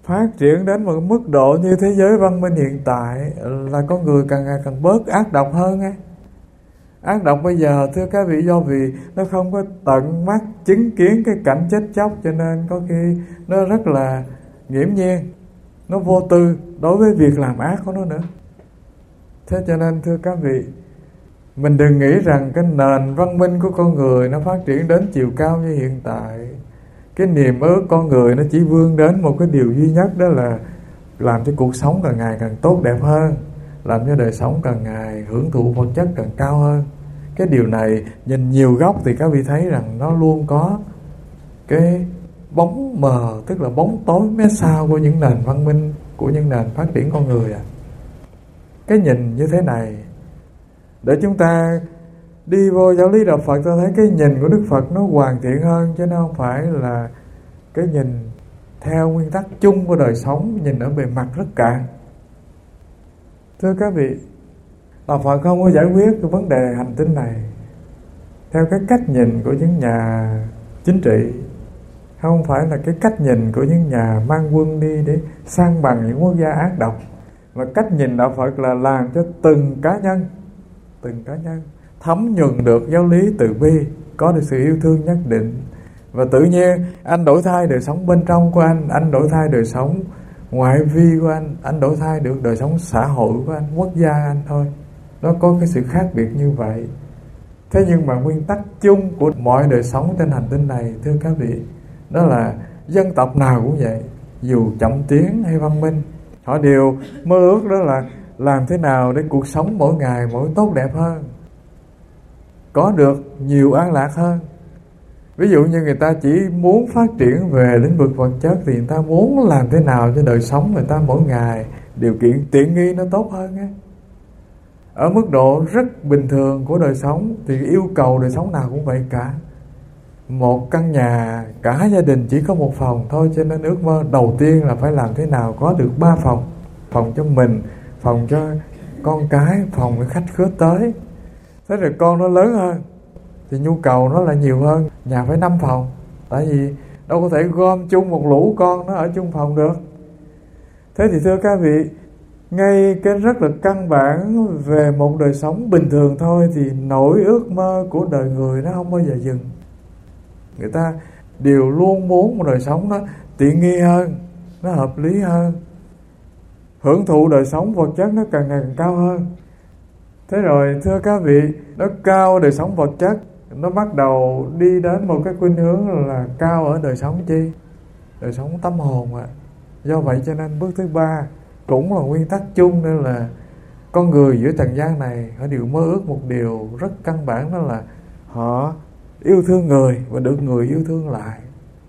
phát triển đến một mức độ như thế giới văn minh hiện tại là con người càng ngày càng bớt ác độc hơn á. Ác độc bây giờ thưa các vị, do vì nó không có tận mắt chứng kiến cái cảnh chết chóc, cho nên có khi nó rất là nghiễm nhiên, nó vô tư đối với việc làm ác của nó nữa. Thế cho nên thưa các vị, mình đừng nghĩ rằng cái nền văn minh của con người nó phát triển đến chiều cao như hiện tại. Cái niềm ước con người nó chỉ vươn đến một cái điều duy nhất, đó là làm cho cuộc sống càng ngày càng tốt đẹp hơn, làm cho đời sống càng ngày hưởng thụ vật chất càng cao hơn. Cái điều này nhìn nhiều góc thì các vị thấy rằng nó luôn có cái bóng mờ, tức là bóng tối mé sau của những nền văn minh, của những nền phát triển con người à. Cái nhìn như thế này, để chúng ta đi vô giáo lý đạo Phật, ta thấy cái nhìn của Đức Phật nó hoàn thiện hơn, chứ nó không phải là cái nhìn theo nguyên tắc chung của đời sống, nhìn ở bề mặt rất cạn. Thưa các vị, đạo Phật không có giải quyết cái vấn đề hành tinh này theo cái cách nhìn của những nhà chính trị, không phải là cái cách nhìn của những nhà mang quân đi để san bằng những quốc gia ác độc, mà cách nhìn đạo Phật là làm cho từng cá nhân thấm nhuần được giáo lý từ bi, có được sự yêu thương nhất định, và tự nhiên anh đổi thay đời sống bên trong của anh đổi thay đời sống ngoại vi của anh đổi thay được đời sống xã hội của anh, quốc gia anh thôi. Nó có cái sự khác biệt như vậy. Thế nhưng mà nguyên tắc chung của mọi đời sống trên hành tinh này, thưa các vị, đó là dân tộc nào cũng vậy, dù chậm tiến hay văn minh, họ đều mơ ước đó là làm thế nào để cuộc sống mỗi ngày mỗi tốt đẹp hơn, có được nhiều an lạc hơn. Ví dụ như người ta chỉ muốn phát triển về lĩnh vực vật chất, thì người ta muốn làm thế nào cho đời sống người ta mỗi ngày điều kiện tiện nghi nó tốt hơn á. Ở mức độ rất bình thường của đời sống thì yêu cầu đời sống nào cũng vậy cả. Một căn nhà cả gia đình chỉ có một phòng thôi, cho nên ước mơ đầu tiên là phải làm thế nào có được 3 phòng. Phòng cho mình, phòng cho con cái, phòng cho khách khứa tới. Thế rồi con nó lớn hơn thì nhu cầu nó lại nhiều hơn, nhà phải 5 phòng. Tại vì đâu có thể gom chung một lũ con nó ở chung phòng được. Thế thì thưa các vị, ngay cái rất là căn bản về một đời sống bình thường thôi, thì nỗi ước mơ của đời người nó không bao giờ dừng. Người ta đều luôn muốn một đời sống nó tiện nghi hơn, nó hợp lý hơn, hưởng thụ đời sống vật chất nó càng ngày càng cao hơn. Thế rồi thưa các vị, nó cao đời sống vật chất, nó bắt đầu đi đến một cái khuynh hướng là cao ở đời sống chi? Đời sống tâm hồn ạ. Do vậy cho nên bước thứ 3 cũng là nguyên tắc chung, nên là con người giữa trần gian này họ đều mơ ước một điều rất căn bản, đó là họ yêu thương người và được người yêu thương lại.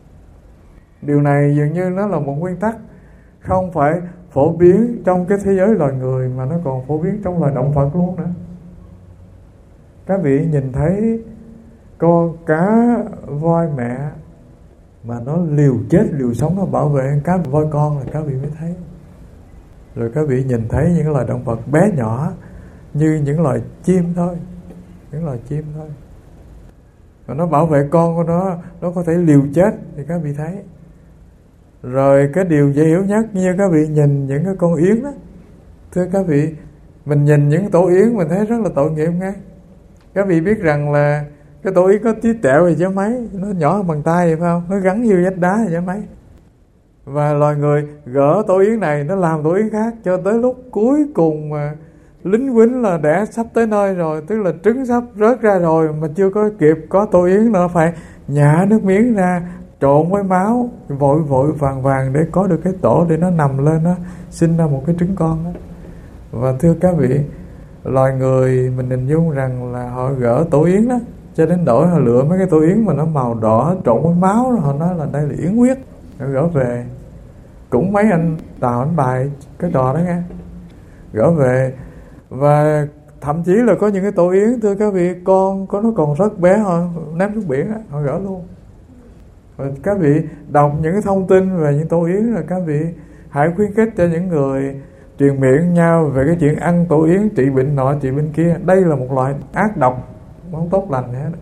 Điều này dường như nó là một nguyên tắc không phải phổ biến trong cái thế giới loài người, mà nó còn phổ biến trong loài động vật luôn nữa. Các vị nhìn thấy con cá voi mẹ mà nó liều chết liều sống nó bảo vệ cá voi con là các vị mới thấy. Rồi các vị nhìn thấy những loài động vật bé nhỏ như những loài chim thôi, những loài chim thôi, và nó bảo vệ con của nó có thể liều chết thì các vị thấy. Rồi cái điều dễ hiểu nhất, như các vị nhìn những cái con yến đó, thưa các vị, mình nhìn những tổ yến mình thấy rất là tội nghiệp ngay. Các vị biết rằng là cái tổ yến có tí tẹo gì chứ mấy, nó nhỏ hơn bàn tay vậy phải không, nó gắn vô vách đá vậy chứ mấy. Và loài người gỡ tổ yến này nó làm tổ yến khác, cho tới lúc cuối cùng mà lính quýnh là đẻ sắp tới nơi rồi, tức là trứng sắp rớt ra rồi mà chưa có kịp có tổ yến, nó phải nhả nước miếng ra trộn với máu vội vội vàng vàng để có được cái tổ để nó nằm lên, nó sinh ra một cái trứng con đó. Và thưa các vị, loài người mình hình dung rằng là họ gỡ tổ yến đó, cho đến đổi họ lựa mấy cái tổ yến mà nó màu đỏ trộn với máu, họ nói là đây là yến huyết, họ gỡ về. Cũng mấy anh Tàu anh bài cái trò đó nghe, gỡ về. Và thậm chí là có những cái tổ yến, thưa các vị, con có nó còn rất bé hơn, ném xuống biển đó, họ gỡ luôn. Và các vị đọc những cái thông tin về những tổ yến là các vị hãy khuyến khích cho những người truyền miệng nhau về cái chuyện ăn tổ yến trị bệnh nọ trị bệnh kia. Đây là một loại ác độc, không tốt lành hết.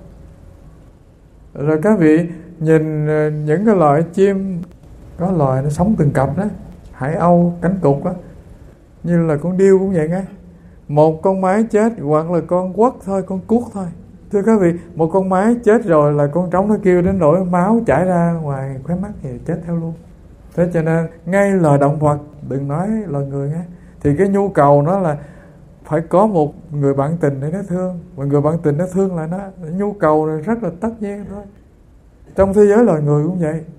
Rồi các vị nhìn những cái loài chim, có loài nó sống từng cặp đó, hải âu cánh cụt á, như là con điêu cũng vậy nghe. Một con mái chết hoặc là con quất thôi, con cuốc thôi. Thưa các vị, một con mái chết rồi là con trống nó kêu đến nỗi máu chảy ra ngoài khóe mắt thì chết theo luôn. Thế cho nên ngay loài động vật, đừng nói loài người nghe, thì cái nhu cầu nó là phải có một người bạn tình để nó thương, và người bạn tình nó thương lại nó. Nhu cầu là rất là tất nhiên thôi. Trong thế giới loài người cũng vậy.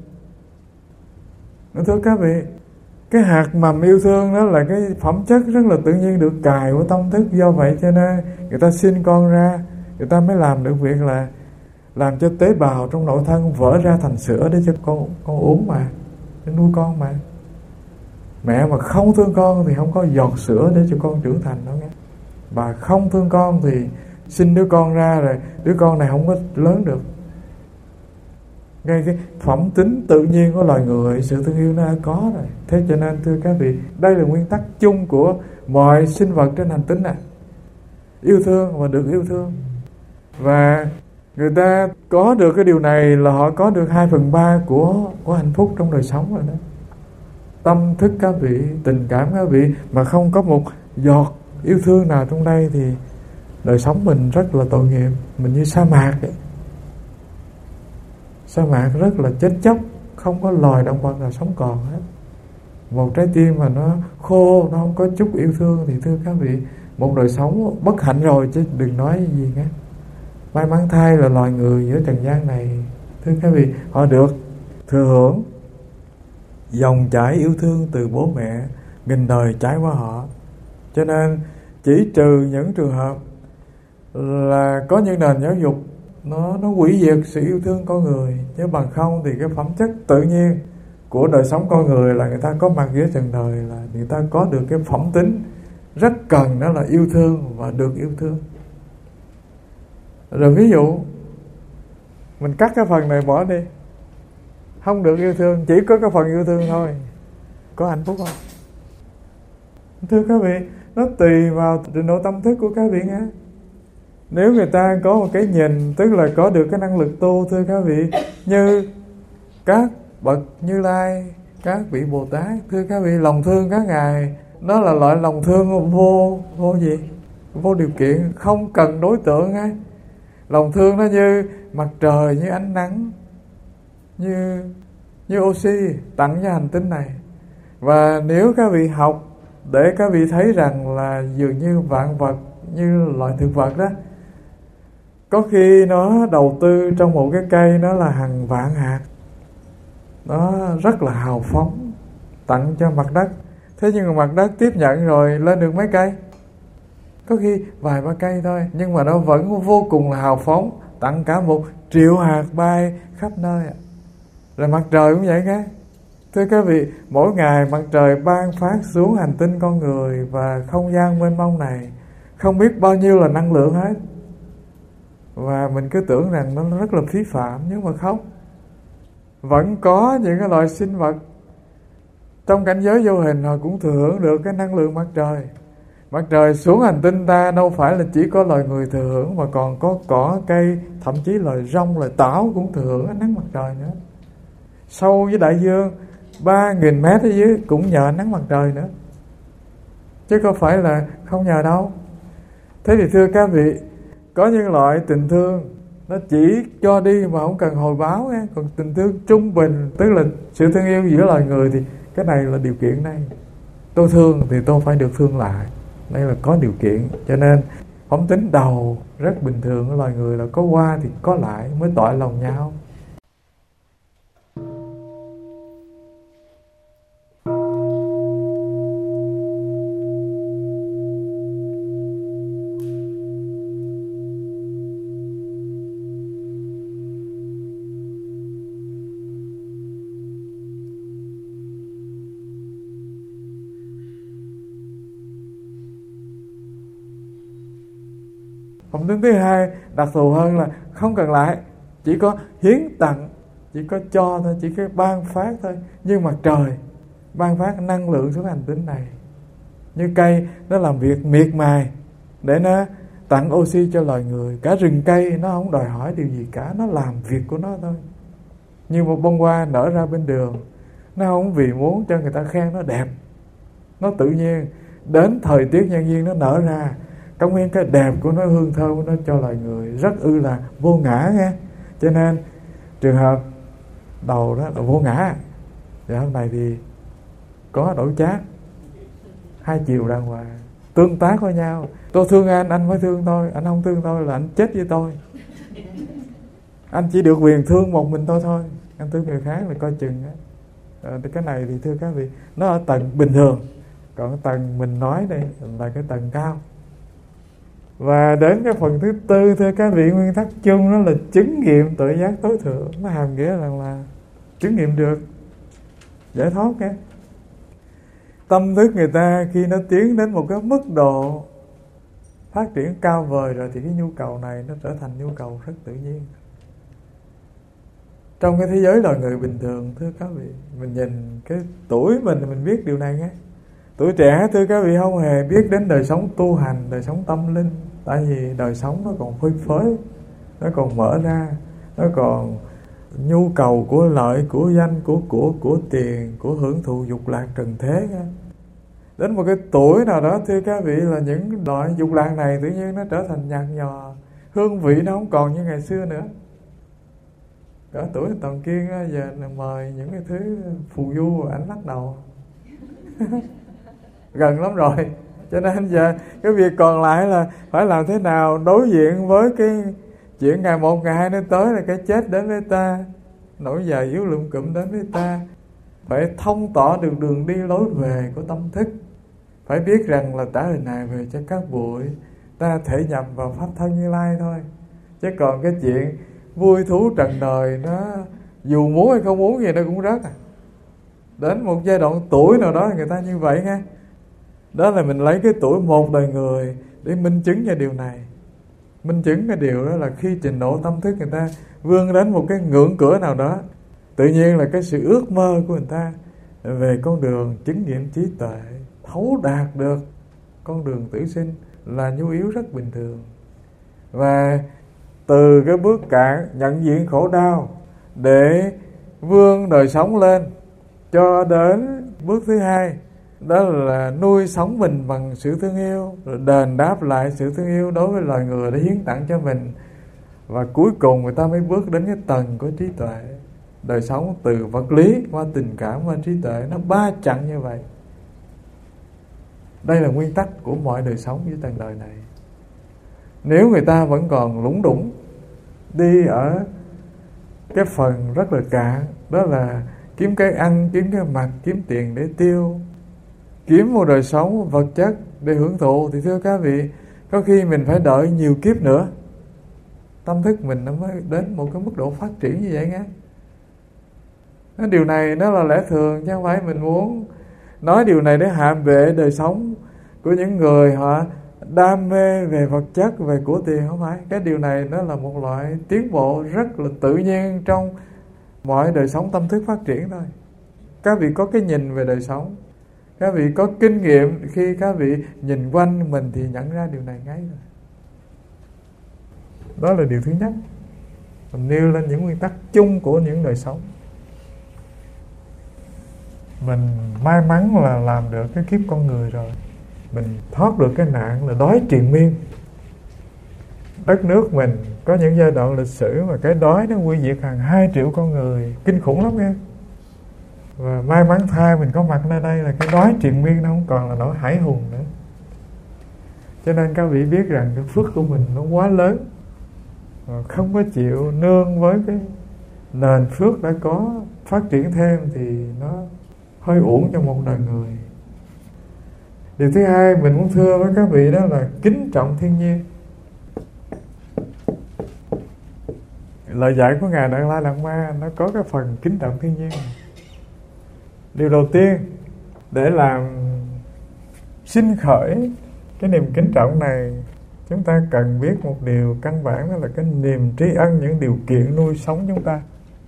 Thưa các vị, cái hạt mầm yêu thương đó là cái phẩm chất rất là tự nhiên được cài của tâm thức. Do vậy cho nên người ta sinh con ra, người ta mới làm được việc là làm cho tế bào trong nội thân vỡ ra thành sữa để cho con uống mà, để nuôi con mà. Mẹ mà không thương con thì không có giọt sữa để cho con trưởng thành đâu nghe. Bà không thương con thì sinh đứa con ra rồi đứa con này không có lớn được. Ngay cái phẩm tính tự nhiên của loài người, sự thương yêu nó đã có rồi. Thế cho nên thưa các vị, đây là nguyên tắc chung của mọi sinh vật trên hành tinh này. Yêu thương và được yêu thương. Và người ta có được cái điều này là họ có được 2/3 của hạnh phúc trong đời sống rồi đó. Tâm thức các vị, tình cảm các vị mà không có một giọt yêu thương nào trong đây thì đời sống mình rất là tội nghiệp. Mình như sa mạc ấy. Sa mạc rất là chết chóc, không có loài động vật nào sống còn hết. Một trái tim mà nó khô, nó không có chút yêu thương thì thưa các vị, một đời sống bất hạnh rồi chứ đừng nói gì nghe. May mắn thay là loài người giữa trần gian này, thưa các vị, họ được thừa hưởng dòng chảy yêu thương từ bố mẹ nghìn đời trải qua họ. Cho nên chỉ trừ những trường hợp là có những nền giáo dục nó hủy diệt sự yêu thương con người, chứ bằng không thì cái phẩm chất tự nhiên của đời sống con người là người ta có mặt giữa trần đời là người ta có được cái phẩm tính rất cần, đó là yêu thương và được yêu thương. Rồi ví dụ mình cắt cái phần này bỏ đi, không được yêu thương, chỉ có cái phần yêu thương thôi, có hạnh phúc không? Thưa các vị, nó tùy vào trình độ tâm thức của các vị nghe. Nếu người ta có một cái nhìn, tức là có được cái năng lực tu, thưa các vị, như các bậc Như Lai, các vị Bồ Tát, thưa các vị, lòng thương các ngài nó là loại lòng thương vô gì? Vô điều kiện, không cần đối tượng ấy. Lòng thương nó như mặt trời, như ánh nắng, như oxy tặng cho hành tinh này. Và nếu các vị học để các vị thấy rằng là dường như vạn vật như loại thực vật đó, có khi nó đầu tư trong một cái cây nó là hàng vạn hạt, nó rất là hào phóng tặng cho mặt đất. Thế nhưng mà mặt đất tiếp nhận rồi lên được mấy cây? Có khi vài ba cây thôi, nhưng mà nó vẫn vô cùng là hào phóng, tặng cả 1 triệu hạt bay khắp nơi. Rồi mặt trời cũng vậy nghe. Thưa các vị, mỗi ngày mặt trời ban phát xuống hành tinh con người và không gian mênh mông này không biết bao nhiêu là năng lượng hết. Và mình cứ tưởng rằng nó rất là phí phạm, nhưng mà không. Vẫn có những cái loài sinh vật trong cảnh giới vô hình họ cũng thừa hưởng được cái năng lượng mặt trời. Mặt trời xuống hành tinh ta đâu phải là chỉ có loài người thừa hưởng, mà còn có cỏ cây, thậm chí loài rong, loài tảo cũng thừa hưởng ánh nắng mặt trời nữa. Sâu với đại dương 3.000 mét ở dưới cũng nhờ ánh nắng mặt trời nữa, chứ không phải là không nhờ đâu. Thế thì thưa các vị, có những loại tình thương nó chỉ cho đi mà không cần hồi báo nha. Còn tình thương trung bình, tức là sự thương yêu giữa loài người, thì cái này là điều kiện đây. Tôi thương thì tôi phải được thương lại, đây là có điều kiện. Cho nên phẩm tính đầu rất bình thường của loài người là có qua thì có lại mới tỏi lòng nhau. Phẩm tính thứ hai đặc thù hơn là không cần lại, chỉ có hiến tặng, chỉ có cho thôi, chỉ có ban phát thôi. Như mặt trời ban phát năng lượng xuống hành tinh này, như cây nó làm việc miệt mài để nó tặng oxy cho loài người. Cả rừng cây nó không đòi hỏi điều gì cả, nó làm việc của nó thôi. Như một bông hoa nở ra bên đường, Nó không vì muốn cho người ta khen nó đẹp, nó tự nhiên đến thời tiết nhân duyên nó nở ra, cống hiến cái đẹp của nó, hương thơm của nó cho loài người, rất là vô ngã nghe. Cho nên trường hợp đầu đó là vô ngã, thì hôm nay thì có đổi chác, hai chiều đàng hoàng, tương tác với nhau. Tôi thương anh mới thương tôi, anh không thương tôi là anh chết với tôi. Anh chỉ được quyền thương một mình tôi thôi, anh thương người khác là coi chừng á. Cái này thì thưa các vị, nó ở tầng bình thường, còn cái tầng mình nói đây là cái tầng cao. Và đến cái phần thứ tư, thưa các vị, nguyên tắc chung đó là chứng nghiệm tự giác tối thượng. Nó hàm nghĩa rằng là chứng nghiệm được giải thoát cái tâm thức người ta khi nó tiến đến một cái mức độ phát triển cao vời rồi, thì cái nhu cầu này nó trở thành nhu cầu rất tự nhiên. Trong cái thế giới loài người bình thường, thưa các vị, mình nhìn cái tuổi mình biết điều này nghe. Tuổi trẻ, thưa các vị, không hề biết đến đời sống tu hành, đời sống tâm linh. Tại vì đời sống nó còn phơi phới, nó còn mở ra, nó còn nhu cầu của lợi, của danh, của tiền, của hưởng thụ dục lạc trần thế nghe. Đến một cái tuổi nào đó, thưa các vị, là những loại dục lạc này tự nhiên nó trở thành nhạt nhòa, hương vị nó không còn như ngày xưa nữa. Cỡ tuổi Toàn Kiên giờ là mời những cái thứ phù du, ảnh lắc đầu. Gần lắm rồi. Cho nên giờ cái việc còn lại là phải làm thế nào đối diện với cái chuyện ngày một ngày hai nó tới, là cái chết đến với ta, nỗi già yếu lụm cụm đến với ta. Phải thông tỏ được đường đi lối về của tâm thức. Phải biết rằng là trả lời này về cho các bụi, ta thể nhập vào pháp thân Như Lai thôi. Chứ còn cái chuyện vui thú trần đời, nó dù muốn hay không muốn gì nó cũng rớt à. Đến một giai đoạn tuổi nào đó người ta như vậy nghe. Đó là mình lấy cái tuổi một đời người để minh chứng cho điều này. Minh chứng cái điều đó là khi trình độ tâm thức người ta vươn đến một cái ngưỡng cửa nào đó, tự nhiên là cái sự ước mơ của người ta về con đường chứng nghiệm trí tuệ, thấu đạt được con đường tử sinh là nhu yếu rất bình thường. Và từ cái bước cạn nhận diện khổ đau để vươn đời sống lên, cho đến bước thứ hai, đó là nuôi sống mình bằng sự thương yêu, rồi đền đáp lại sự thương yêu đối với loài người để hiến tặng cho mình. Và cuối cùng người ta mới bước đến cái tầng của trí tuệ. Đời sống từ vật lý qua tình cảm qua trí tuệ, nó ba chặng như vậy. Đây là nguyên tắc của mọi đời sống dưới tầng đời này. Nếu người ta vẫn còn lủng đủng đi ở cái phần rất là cạn, đó là kiếm cái ăn, kiếm cái mặc, kiếm tiền để tiêu, kiếm một đời sống vật chất để hưởng thụ, thì thưa các vị, có khi mình phải đợi nhiều kiếp nữa tâm thức mình nó mới đến một cái mức độ phát triển như vậy nghe. Điều này nó là lẽ thường, chứ không phải mình muốn nói điều này để hạ bệ đời sống của những người họ đam mê về vật chất, về của tiền, không phải. Cái điều này nó là một loại tiến bộ rất là tự nhiên trong mọi đời sống tâm thức phát triển thôi. Các vị có cái nhìn về đời sống, các vị có kinh nghiệm, khi các vị nhìn quanh mình thì nhận ra điều này ngay rồi. Đó là điều thứ nhất. Mình nêu lên những nguyên tắc chung của những đời sống. Mình may mắn là làm được cái kiếp con người rồi, mình thoát được cái nạn là đói triền miên. Đất nước mình có những giai đoạn lịch sử mà cái đói nó hủy diệt hàng 2 triệu con người, kinh khủng lắm nha. Và may mắn thay mình có mặt nơi đây là cái đói triền miên nó không còn là nỗi hãi hùng nữa. Cho nên các vị biết rằng cái phước của mình nó quá lớn, không có chịu nương với cái nền phước đã có, phát triển thêm thì nó hơi uổng cho một đời người. Điều thứ hai mình muốn thưa với các vị đó là kính trọng thiên nhiên. Lời dạy của Ngài Đạt Lai Lạt Ma nó có cái phần kính trọng thiên nhiên. Điều đầu tiên để làm sinh khởi cái niềm kính trọng này, chúng ta cần biết một điều căn bản, đó là cái niềm tri ân những điều kiện nuôi sống chúng ta.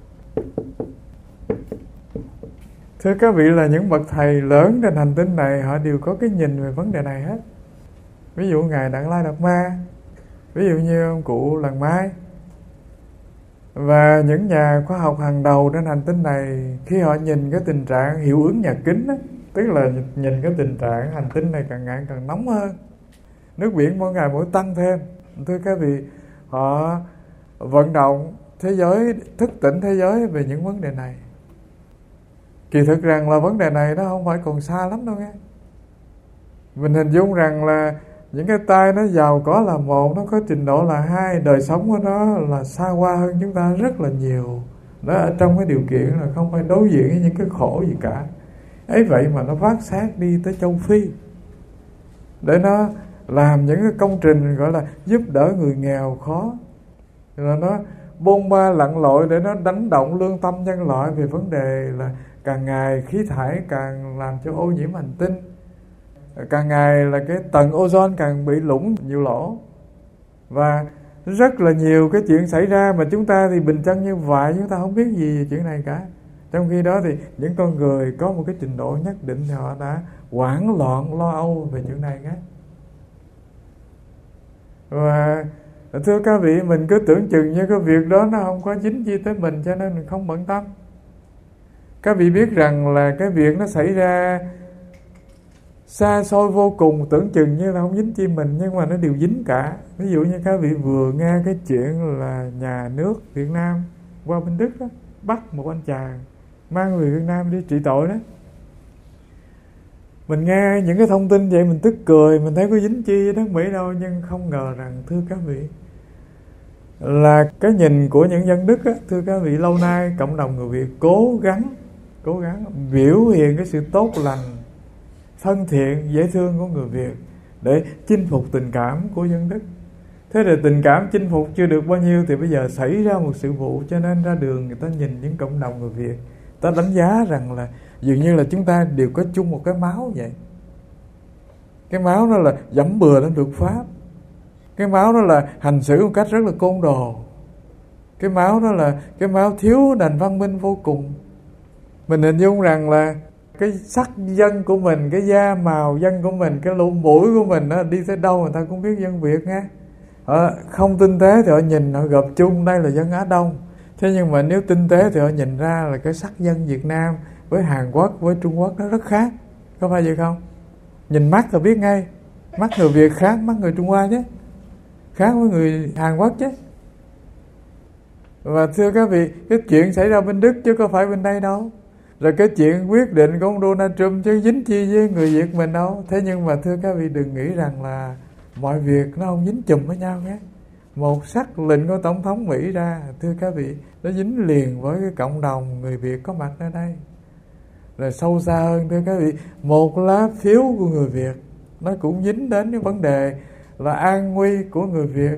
Thưa các vị, là những bậc thầy lớn trên hành tinh này, họ đều có cái nhìn về vấn đề này hết. Ví dụ Ngài Đạt Lai Lạt Ma, ví dụ như ông cụ Làng Mai, Và những nhà khoa học hàng đầu trên hành tinh này, khi họ nhìn cái tình trạng hiệu ứng nhà kính á, tức là nhìn cái tình trạng hành tinh này càng ngày càng nóng hơn, nước biển mỗi ngày mỗi tăng thêm, thưa các vị, họ vận động thế giới, thức tỉnh thế giới về những vấn đề này. Kỳ thực rằng là vấn đề này nó không phải còn xa lắm đâu nghe. Mình hình dung rằng là những cái tay nó giàu có là một, nó có trình độ là hai, đời sống của nó là xa hoa hơn chúng ta rất là nhiều. Nó ở trong cái điều kiện là không phải đối diện với những cái khổ gì cả. Ấy vậy mà nó vác xác đi tới châu Phi để nó làm những cái công trình gọi là giúp đỡ người nghèo khó, rồi nó bôn ba lặn lội để nó đánh động lương tâm nhân loại về vấn đề là càng ngày khí thải càng làm cho ô nhiễm hành tinh, càng ngày là cái tầng ozone càng bị lủng nhiều lỗ, và rất là nhiều cái chuyện xảy ra mà chúng ta thì bình chân như vậy, chúng ta không biết gì về chuyện này cả. Trong khi đó thì những con người có một cái trình độ nhất định thì họ đã hoảng loạn lo âu về chuyện này nhé. Và thưa các vị, mình cứ tưởng chừng như cái việc đó nó không có dính chi tới mình cho nên mình không bận tâm. Các vị biết rằng là cái việc nó xảy ra xa xôi vô cùng, tưởng chừng như là không dính chi mình, nhưng mà nó đều dính cả. Ví dụ như các vị vừa nghe cái chuyện là nhà nước Việt Nam qua bên Đức đó, bắt một anh chàng mang người Việt Nam đi trị tội đó. Mình nghe những cái thông tin vậy mình tức cười, mình thấy có dính chi đất Mỹ đâu, nhưng không ngờ rằng thưa các vị là cái nhìn của những dân Đức á, thưa các vị, lâu nay cộng đồng người Việt cố gắng biểu hiện cái sự tốt lành, thân thiện, dễ thương của người Việt để chinh phục tình cảm của dân Đức. Thế rồi tình cảm chinh phục chưa được bao nhiêu thì bây giờ xảy ra một sự vụ, cho nên ra đường người ta nhìn những cộng đồng người Việt, ta đánh giá rằng là dường như là chúng ta đều có chung một cái máu vậy. Cái máu đó là dẫm bừa lên luật pháp, cái máu đó là hành xử một cách rất là côn đồ, cái máu đó là cái máu thiếu nền văn minh vô cùng. Mình hình dung rằng là cái sắc dân của mình, cái da màu dân của mình, cái lỗ mũi của mình nó đi tới đâu người ta cũng biết dân Việt nghe. Họ không tinh tế thì họ nhìn, họ gộp chung đây là dân Á Đông. Thế nhưng mà nếu tinh tế thì họ nhìn ra là cái sắc dân Việt Nam với Hàn Quốc, với Trung Quốc nó rất khác. Có phải vậy không? Nhìn mắt thì biết ngay, mắt người Việt khác mắt người Trung Hoa chứ, khác với người Hàn Quốc chứ. Và thưa các vị, cái chuyện xảy ra bên Đức chứ có phải bên đây đâu. Rồi cái chuyện quyết định của ông Donald Trump chứ dính chi với người Việt mình đâu. Thế nhưng mà thưa các vị đừng nghĩ rằng là mọi việc nó không dính chùm với nhau nhé. Một sắc lệnh của Tổng thống Mỹ ra, thưa các vị, nó dính liền với cái cộng đồng người Việt có mặt ở đây. Rồi sâu xa hơn thưa các vị, một lá phiếu của người Việt nó cũng dính đến cái vấn đề là an nguy của người Việt.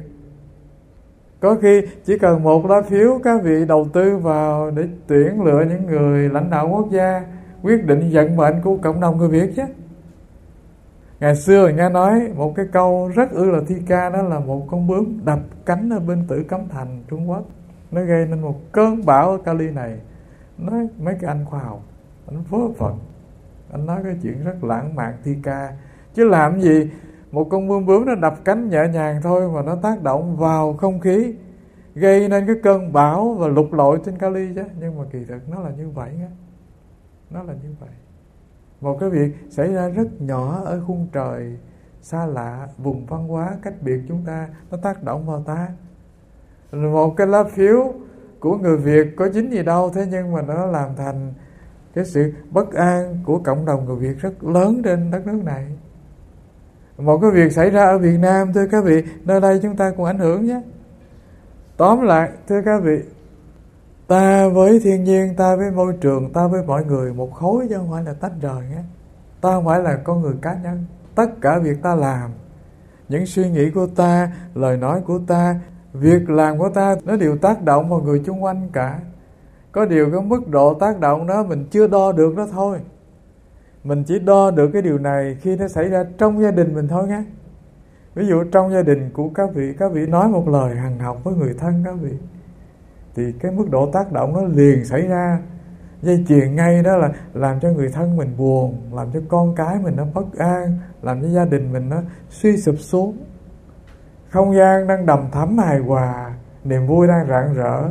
Có khi chỉ cần một lá phiếu các vị đầu tư vào để tuyển lựa những người lãnh đạo quốc gia, quyết định vận mệnh của cộng đồng người Việt chứ. Ngày xưa người nghe nói một cái câu rất là thi ca, đó là một con bướm đập cánh ở bên Tử Cấm Thành Trung Quốc, nó gây nên một cơn bão ở Cali này. Nói mấy cái anh khoa học, anh vớ vẩn, anh nói cái chuyện rất lãng mạn thi ca, chứ làm gì một con bướm nó đập cánh nhẹ nhàng thôi mà nó tác động vào không khí, gây nên cái cơn bão và lục lội trên Cali chứ. Nhưng mà kỳ thực nó là như vậy á, nó là như vậy. Một cái việc xảy ra rất nhỏ ở khung trời xa lạ, vùng văn hóa cách biệt chúng ta, nó tác động vào ta. Một cái lá phiếu của người Việt có dính gì đâu, thế nhưng mà nó làm thành cái sự bất an của cộng đồng người Việt rất lớn trên đất nước này. Một cái việc xảy ra ở Việt Nam, thưa các vị, nơi đây chúng ta cũng ảnh hưởng nhé. Tóm lại, thưa các vị, ta với thiên nhiên, ta với môi trường, ta với mọi người một khối chứ không phải là tách rời nhé. Ta không phải là con người cá nhân. Tất cả việc ta làm, những suy nghĩ của ta, lời nói của ta, việc làm của ta, nó đều tác động vào người xung quanh cả. Có điều cái mức độ tác động đó mình chưa đo được đó thôi. Mình chỉ đo được cái điều này khi nó xảy ra trong gia đình mình thôi nhé. Ví dụ trong gia đình của các vị nói một lời hằn học với người thân các vị, thì cái mức độ tác động nó liền xảy ra, dây chuyền ngay đó là làm cho người thân mình buồn, làm cho con cái mình nó bất an, làm cho gia đình mình nó suy sụp xuống. Không gian đang đầm thắm hài hòa, niềm vui đang rạng rỡ,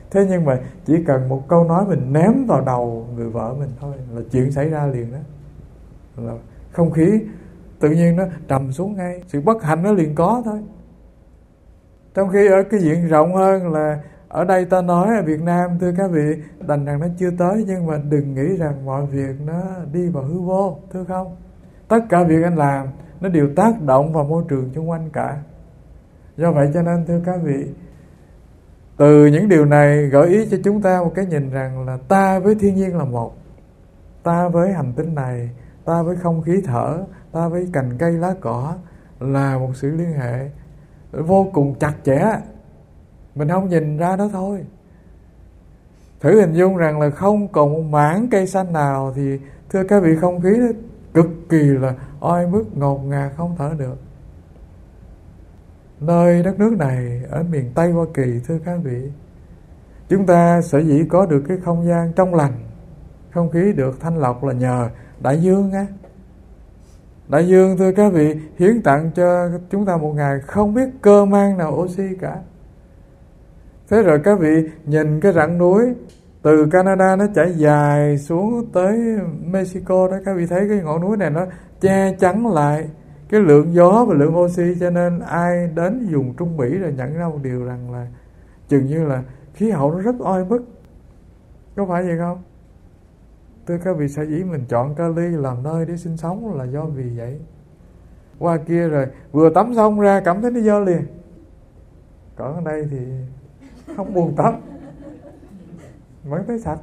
Thế nhưng mà chỉ cần một câu nói mình ném vào đầu người vợ mình thôi là chuyện xảy ra liền đó. Là không khí tự nhiên nó trầm xuống ngay, sự bất hạnh nó liền có thôi. Trong khi ở cái diện rộng hơn là ở đây ta nói ở Việt Nam, thưa các vị, đành rằng nó chưa tới, nhưng mà đừng nghĩ rằng mọi việc nó đi vào hư vô, thưa không? Tất cả việc anh làm nó đều tác động vào môi trường xung quanh cả. Do vậy cho nên thưa các vị, từ những điều này gợi ý cho chúng ta một cái nhìn rằng là ta với thiên nhiên là một. Ta với hành tinh này, ta với không khí thở, ta với cành cây lá cỏ là một sự liên hệ vô cùng chặt chẽ. Mình không nhìn ra đó thôi. Thử hình dung rằng là không còn một mảng cây xanh nào thì thưa các vị, không khí đó cực kỳ là oi bức, ngột ngạt, không thở được. Nơi đất nước này ở miền Tây Hoa Kỳ, thưa các vị, chúng ta sở dĩ có được cái không gian trong lành, không khí được thanh lọc là nhờ đại dương á. Đại dương thưa các vị hiến tặng cho chúng ta một ngày không biết cơ mang nào oxy cả. Thế rồi các vị nhìn cái rặng núi từ Canada nó chảy dài xuống tới Mexico đó, các vị thấy cái ngọn núi này nó che chắn lại cái lượng gió và lượng oxy, cho nên ai đến vùng Trung Mỹ rồi nhận ra một điều rằng là chừng như là khí hậu nó rất oi bức. Có phải vậy không? Thưa các vị, sở dĩ mình chọn Cali làm nơi để sinh sống là do vì vậy. Qua kia rồi vừa tắm xong ra cảm thấy nó dơ liền. Còn ở đây thì không buồn tắm, vẫn thấy sạch.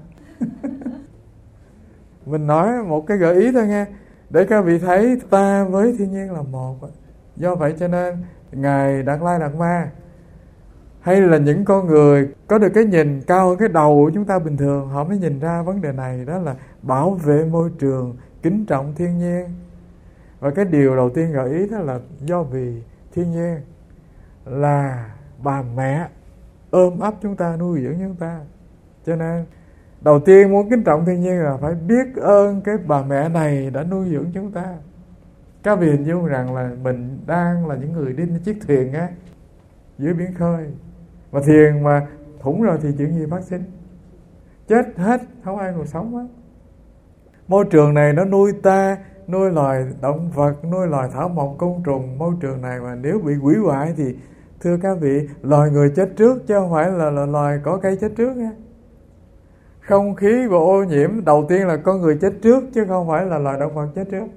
Mình nói một cái gợi ý thôi nghe, để các vị thấy ta với thiên nhiên là một. Do vậy cho nên Ngài Đạt Lai Đạt Ma hay là những con người có được cái nhìn cao hơn cái đầu của chúng ta bình thường, họ mới nhìn ra vấn đề này, đó là bảo vệ môi trường, kính trọng thiên nhiên. Và cái điều đầu tiên gợi ý đó là do vì thiên nhiên là bà mẹ ôm ấp chúng ta, nuôi dưỡng chúng ta. Cho nên đầu tiên muốn kính trọng thiên nhiên là phải biết ơn cái bà mẹ này đã nuôi dưỡng chúng ta. Các vị hình dung rằng là mình đang là những người đi trên chiếc thuyền á, dưới biển khơi. Mà thuyền mà thủng rồi thì chuyện gì phát sinh? Chết hết, không ai còn sống hết. Môi trường này nó nuôi ta, nuôi loài động vật, nuôi loài thảo mộc côn trùng. Môi trường này mà nếu bị hủy hoại thì thưa các vị, loài người chết trước chứ không phải là loài cỏ cây chết trước nha. Không khí và ô nhiễm đầu tiên là con người chết trước chứ không phải là loài động vật chết trước.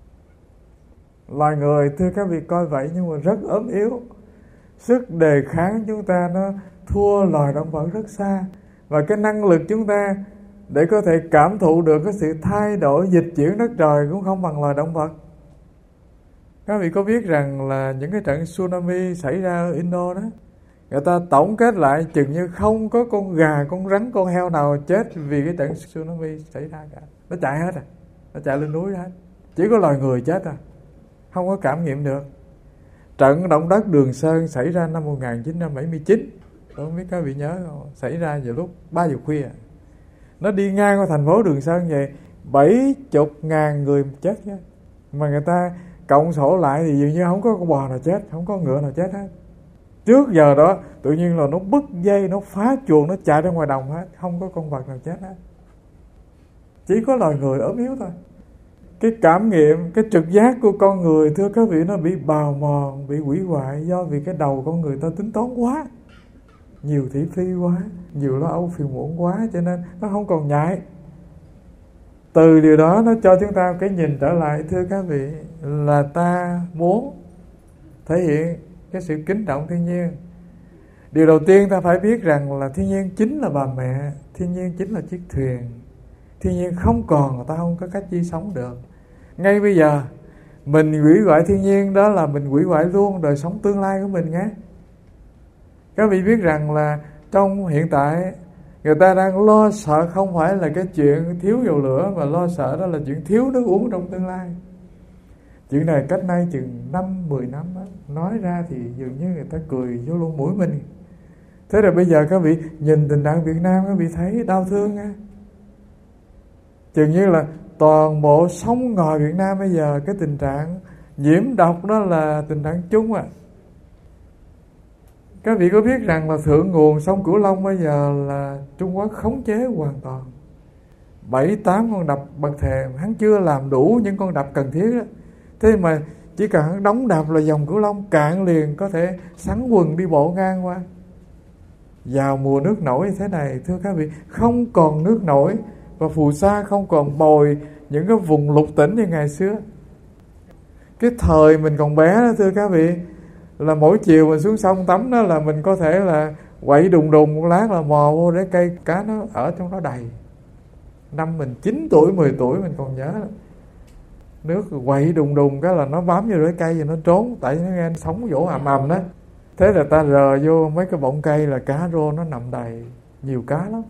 Loài người thưa các vị coi vậy nhưng mà rất ốm yếu. Sức đề kháng chúng ta nó thua loài động vật rất xa. Và cái năng lực chúng ta để có thể cảm thụ được cái sự thay đổi dịch chuyển đất trời cũng không bằng loài động vật. Các vị có biết rằng là những cái trận tsunami xảy ra ở Indo đó, người ta tổng kết lại chừng như không có con gà, con rắn, con heo nào chết vì cái trận tsunami xảy ra cả. Nó chạy hết nó chạy lên núi hết. Chỉ có loài người chết không có cảm nghiệm được. Trận động đất Đường Sơn xảy ra năm 1979, tôi không biết các vị nhớ không? Xảy ra vào lúc 3 giờ khuya. Nó đi ngang qua thành phố Đường Sơn vậy, 70.000 người chết nhé. Mà người ta cộng sổ lại thì dường như không có con bò nào chết, không có ngựa nào chết hết. Trước giờ đó tự nhiên là nó bứt dây, nó phá chuồng, nó chạy ra ngoài đồng hết, không có con vật nào chết hết. Chỉ có loài người ốm yếu thôi. Cái cảm nghiệm, cái trực giác của con người thưa các vị, nó bị bào mòn, bị hủy hoại do vì cái đầu con người ta tính toán quá, nhiều thị phi quá, nhiều lo âu phiền muộn quá, cho nên nó không còn nhạy. Từ điều đó nó cho chúng ta cái nhìn trở lại thưa các vị, là ta muốn thể hiện cái sự kính trọng thiên nhiên. Điều đầu tiên ta phải biết rằng là thiên nhiên chính là bà mẹ, thiên nhiên chính là chiếc thuyền. Thiên nhiên không còn, ta không có cách chi sống được. Ngay bây giờ mình hủy hoại thiên nhiên, đó là mình hủy hoại luôn đời sống tương lai của mình nhé. Các vị biết rằng là trong hiện tại người ta đang lo sợ không phải là cái chuyện thiếu dầu lửa, mà lo sợ đó là chuyện thiếu nước uống trong tương lai. Chuyện này cách nay chừng 5-10 năm đó, nói ra thì dường như người ta cười vô luôn mũi mình. Thế rồi bây giờ các vị nhìn tình trạng Việt Nam, các vị thấy đau thương nha. Chừng như là toàn bộ sông ngòi Việt Nam bây giờ cái tình trạng nhiễm độc đó là tình trạng chung Các vị có biết rằng là thượng nguồn sông Cửu Long bây giờ là Trung Quốc khống chế hoàn toàn. 7-8 con đập bậc thềm, hắn chưa làm đủ những con đập cần thiết đó. Thế mà chỉ cần hắn đóng đập là dòng Cửu Long cạn liền, có thể sắn quần đi bộ ngang qua. Vào mùa nước nổi như thế này, thưa các vị, không còn nước nổi, và phù sa không còn bồi những cái vùng lục tỉnh như ngày xưa. Cái thời mình còn bé đó, thưa các vị, là mỗi chiều mình xuống sông tắm đó là mình có thể là quậy đùng đùng một lát là mò vô để cây cá nó ở trong đó đầy. Năm mình 9 tuổi, 10 tuổi mình còn nhớ đó. Nước quậy đùng đùng cái là nó bám vô rễ cây và nó trốn, tại nó nghe sóng vỗ ầm ầm đó. Thế là ta rờ vô mấy cái bọng cây là cá rô nó nằm đầy, nhiều cá lắm.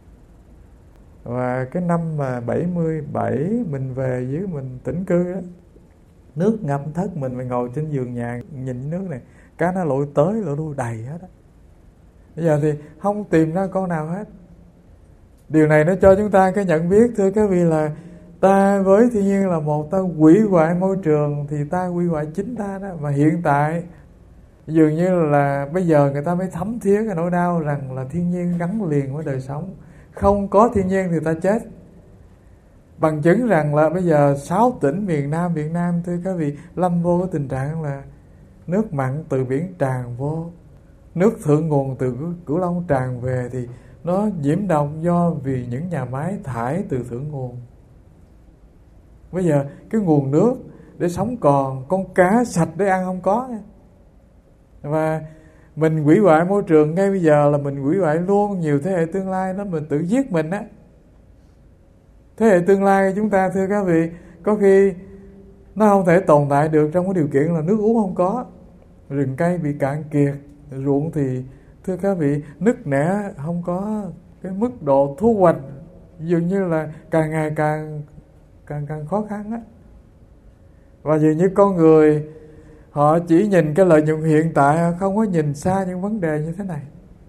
Và cái năm mà 77 mình về dưới mình tĩnh cư đó, nước ngập thất mình ngồi trên giường nhà nhìn nước này, cá nó lội tới lội lui đầy hết á. Bây giờ thì không tìm ra con nào hết. Điều này nó cho chúng ta cái nhận biết, thưa các vị, là ta với thiên nhiên là một, ta hủy hoại môi trường thì ta hủy hoại chính ta đó. Mà hiện tại dường như là bây giờ người ta mới thấm thía cái nỗi đau rằng là thiên nhiên gắn liền với đời sống. Không có thiên nhiên thì ta chết. Bằng chứng rằng là bây giờ 6 tỉnh miền Nam Việt Nam, thưa các vị, lâm vô cái tình trạng là nước mặn từ biển tràn vô, nước thượng nguồn từ Cửu Long tràn về thì nó nhiễm độc do vì những nhà máy thải từ thượng nguồn. Bây giờ cái nguồn nước để sống còn, con cá sạch để ăn không có. Và mình hủy hoại môi trường ngay bây giờ là mình hủy hoại luôn nhiều thế hệ tương lai đó, mình tự giết mình á. Thế hệ tương lai của chúng ta, thưa các vị, có khi nó không thể tồn tại được trong cái điều kiện là nước uống không có, rừng cây bị cạn kiệt, ruộng thì, thưa các vị, nứt nẻ, không có cái mức độ thu hoạch, dường như là càng ngày càng khó khăn á. Và dường như con người họ chỉ nhìn cái lợi nhuận hiện tại, không có nhìn xa những vấn đề như thế này.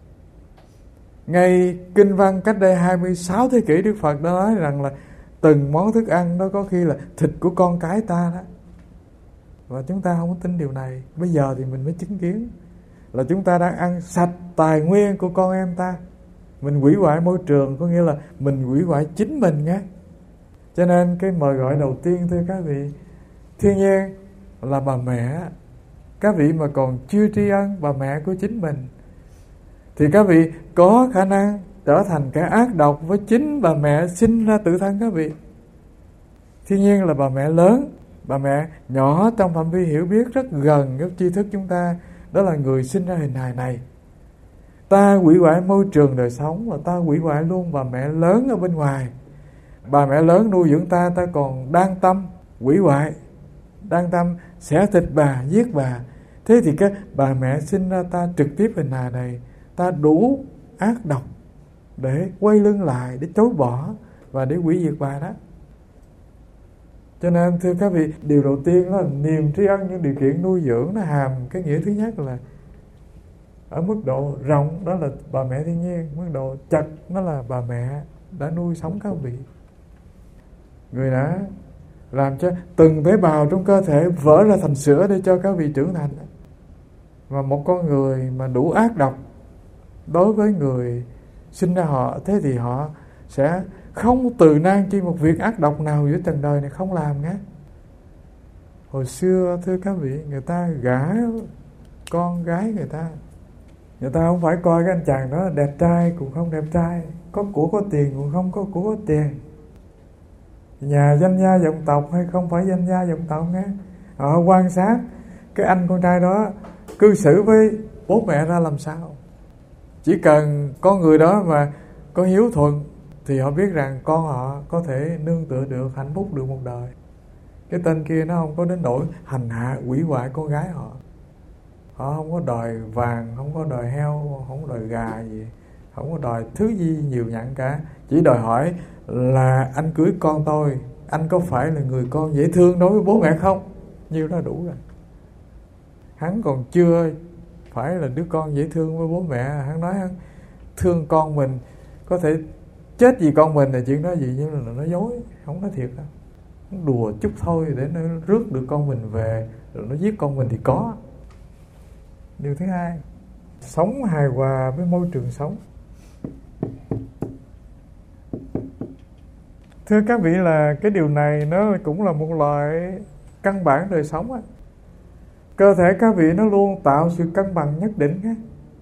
Ngay kinh văn cách đây 26 thế kỷ, Đức Phật đã nói rằng là từng món thức ăn đó có khi là thịt của con cái ta đó. Và chúng ta không có tin điều này. Bây giờ thì mình mới chứng kiến là chúng ta đang ăn sạch tài nguyên của con em ta. Mình hủy hoại môi trường, có nghĩa là mình hủy hoại chính mình nhé. Cho nên cái mời gọi đầu tiên, thưa các vị, thiên nhiên là bà mẹ. Các vị mà còn chưa tri ân bà mẹ của chính mình thì các vị có khả năng trở thành kẻ ác độc với chính bà mẹ sinh ra tự thân các vị. Thiên nhiên là bà mẹ lớn, bà mẹ nhỏ trong phạm vi hiểu biết rất gần với tri thức chúng ta, đó là người sinh ra hình hài này. Ta hủy hoại môi trường đời sống và ta hủy hoại luôn bà mẹ lớn ở bên ngoài. Bà mẹ lớn nuôi dưỡng ta, ta còn đang tâm hủy hoại, đang tâm xẻ thịt bà, giết bà. Thế thì cái bà mẹ sinh ra ta trực tiếp hình hài này, ta đủ ác độc để quay lưng lại, để chối bỏ và để hủy diệt bà đó. Cho nên thưa các vị, điều đầu tiên là niềm tri ân những điều kiện nuôi dưỡng, nó hàm cái nghĩa thứ nhất là ở mức độ rộng, đó là bà mẹ thiên nhiên. Mức độ chặt, nó là bà mẹ đã nuôi sống các vị. Người đã làm cho từng tế bào trong cơ thể vỡ ra thành sữa để cho các vị trưởng thành. Và một con người mà đủ ác độc đối với người sinh ra họ, thế thì họ sẽ không từ nan chi một việc ác độc nào giữa trần đời này không làm nhé. Hồi xưa, thưa các vị, người ta gả con gái người ta không phải coi cái anh chàng đó đẹp trai cũng không đẹp trai, có của có tiền cũng không có của có tiền, nhà danh gia vọng tộc hay không phải danh gia vọng tộc nghe. Họ quan sát cái anh con trai đó cư xử với bố mẹ ra làm sao. Chỉ cần con người đó mà có hiếu thuận thì họ biết rằng con họ có thể nương tựa được, hạnh phúc được một đời. Cái tên kia nó không có đến nỗi hành hạ hủy hoại con gái họ. Họ không có đòi vàng, không có đòi heo, không có đòi gà gì, không có đòi thứ gì nhiều nhặn cả. Chỉ đòi hỏi là anh cưới con tôi, anh có phải là người con dễ thương đối với bố mẹ không? Nhiêu đó đủ rồi. Hắn còn chưa phải là đứa con dễ thương với bố mẹ, hắn nói hắn thương con mình, có thể chết vì con mình là chuyện đó gì, nhưng là nó dối, không nói thiệt đâu. Nó đùa chút thôi để nó rước được con mình về, rồi nó giết con mình thì có. Điều thứ hai, sống hài hòa với môi trường sống. Thưa các vị, là cái điều này nó cũng là một loại căn bản đời sống á. Cơ thể các vị nó luôn tạo sự cân bằng nhất định á.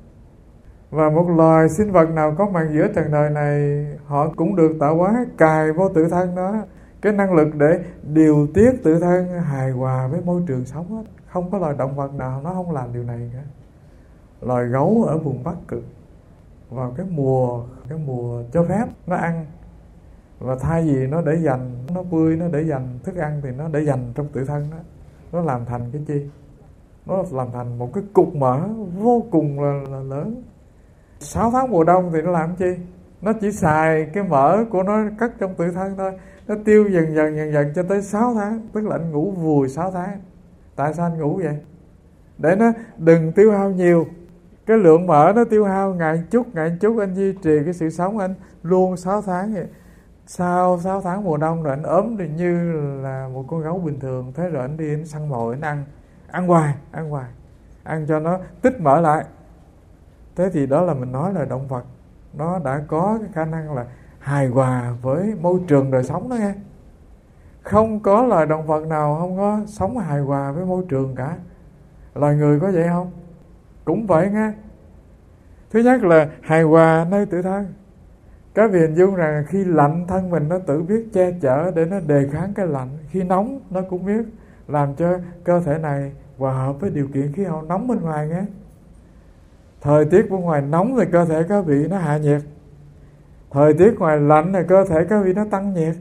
Và một loài sinh vật nào có mặt giữa trần đời này, họ cũng được tạo hóa cài vô tự thân đó cái năng lực để điều tiết tự thân hài hòa với môi trường sống hết. Không có loài động vật nào nó không làm điều này cả. Loài gấu ở vùng Bắc Cực vào cái mùa cho phép nó ăn, và thay vì nó để dành, nó bươi, nó để dành thức ăn thì nó để dành trong tự thân đó. Nó làm thành cái chi? Nó làm thành một cái cục mỡ vô cùng là lớn. 6 tháng mùa đông thì nó làm chi? Nó chỉ xài cái mỡ của nó cất trong tự thân thôi. Nó tiêu dần dần cho tới 6 tháng. Tức là anh ngủ vùi 6 tháng. Tại sao anh ngủ vậy? Để nó đừng tiêu hao nhiều. Cái lượng mỡ nó tiêu hao ngày chút anh duy trì cái sự sống anh luôn 6 tháng vậy. Sau 6 tháng mùa đông rồi anh ốm thì như là một con gấu bình thường. Thế rồi anh đi anh săn mồi anh ăn hoài, ăn cho nó tích mỡ lại. Thế thì đó là mình nói là động vật nó đã có cái khả năng là hài hòa với môi trường đời sống đó nghe. Không có loài động vật nào không có sống hài hòa với môi trường cả. Loài người có vậy không? Cũng vậy nghe. Thứ nhất là hài hòa nơi tự thân. Các vị hình dung rằng khi lạnh thân mình nó tự biết che chở để nó đề kháng cái lạnh. Khi nóng nó cũng biết làm cho cơ thể này hòa hợp với điều kiện khí hậu nóng bên ngoài nghe. Thời tiết bên ngoài nóng thì cơ thể các vị nó hạ nhiệt. Thời tiết ngoài lạnh thì cơ thể các vị nó tăng nhiệt.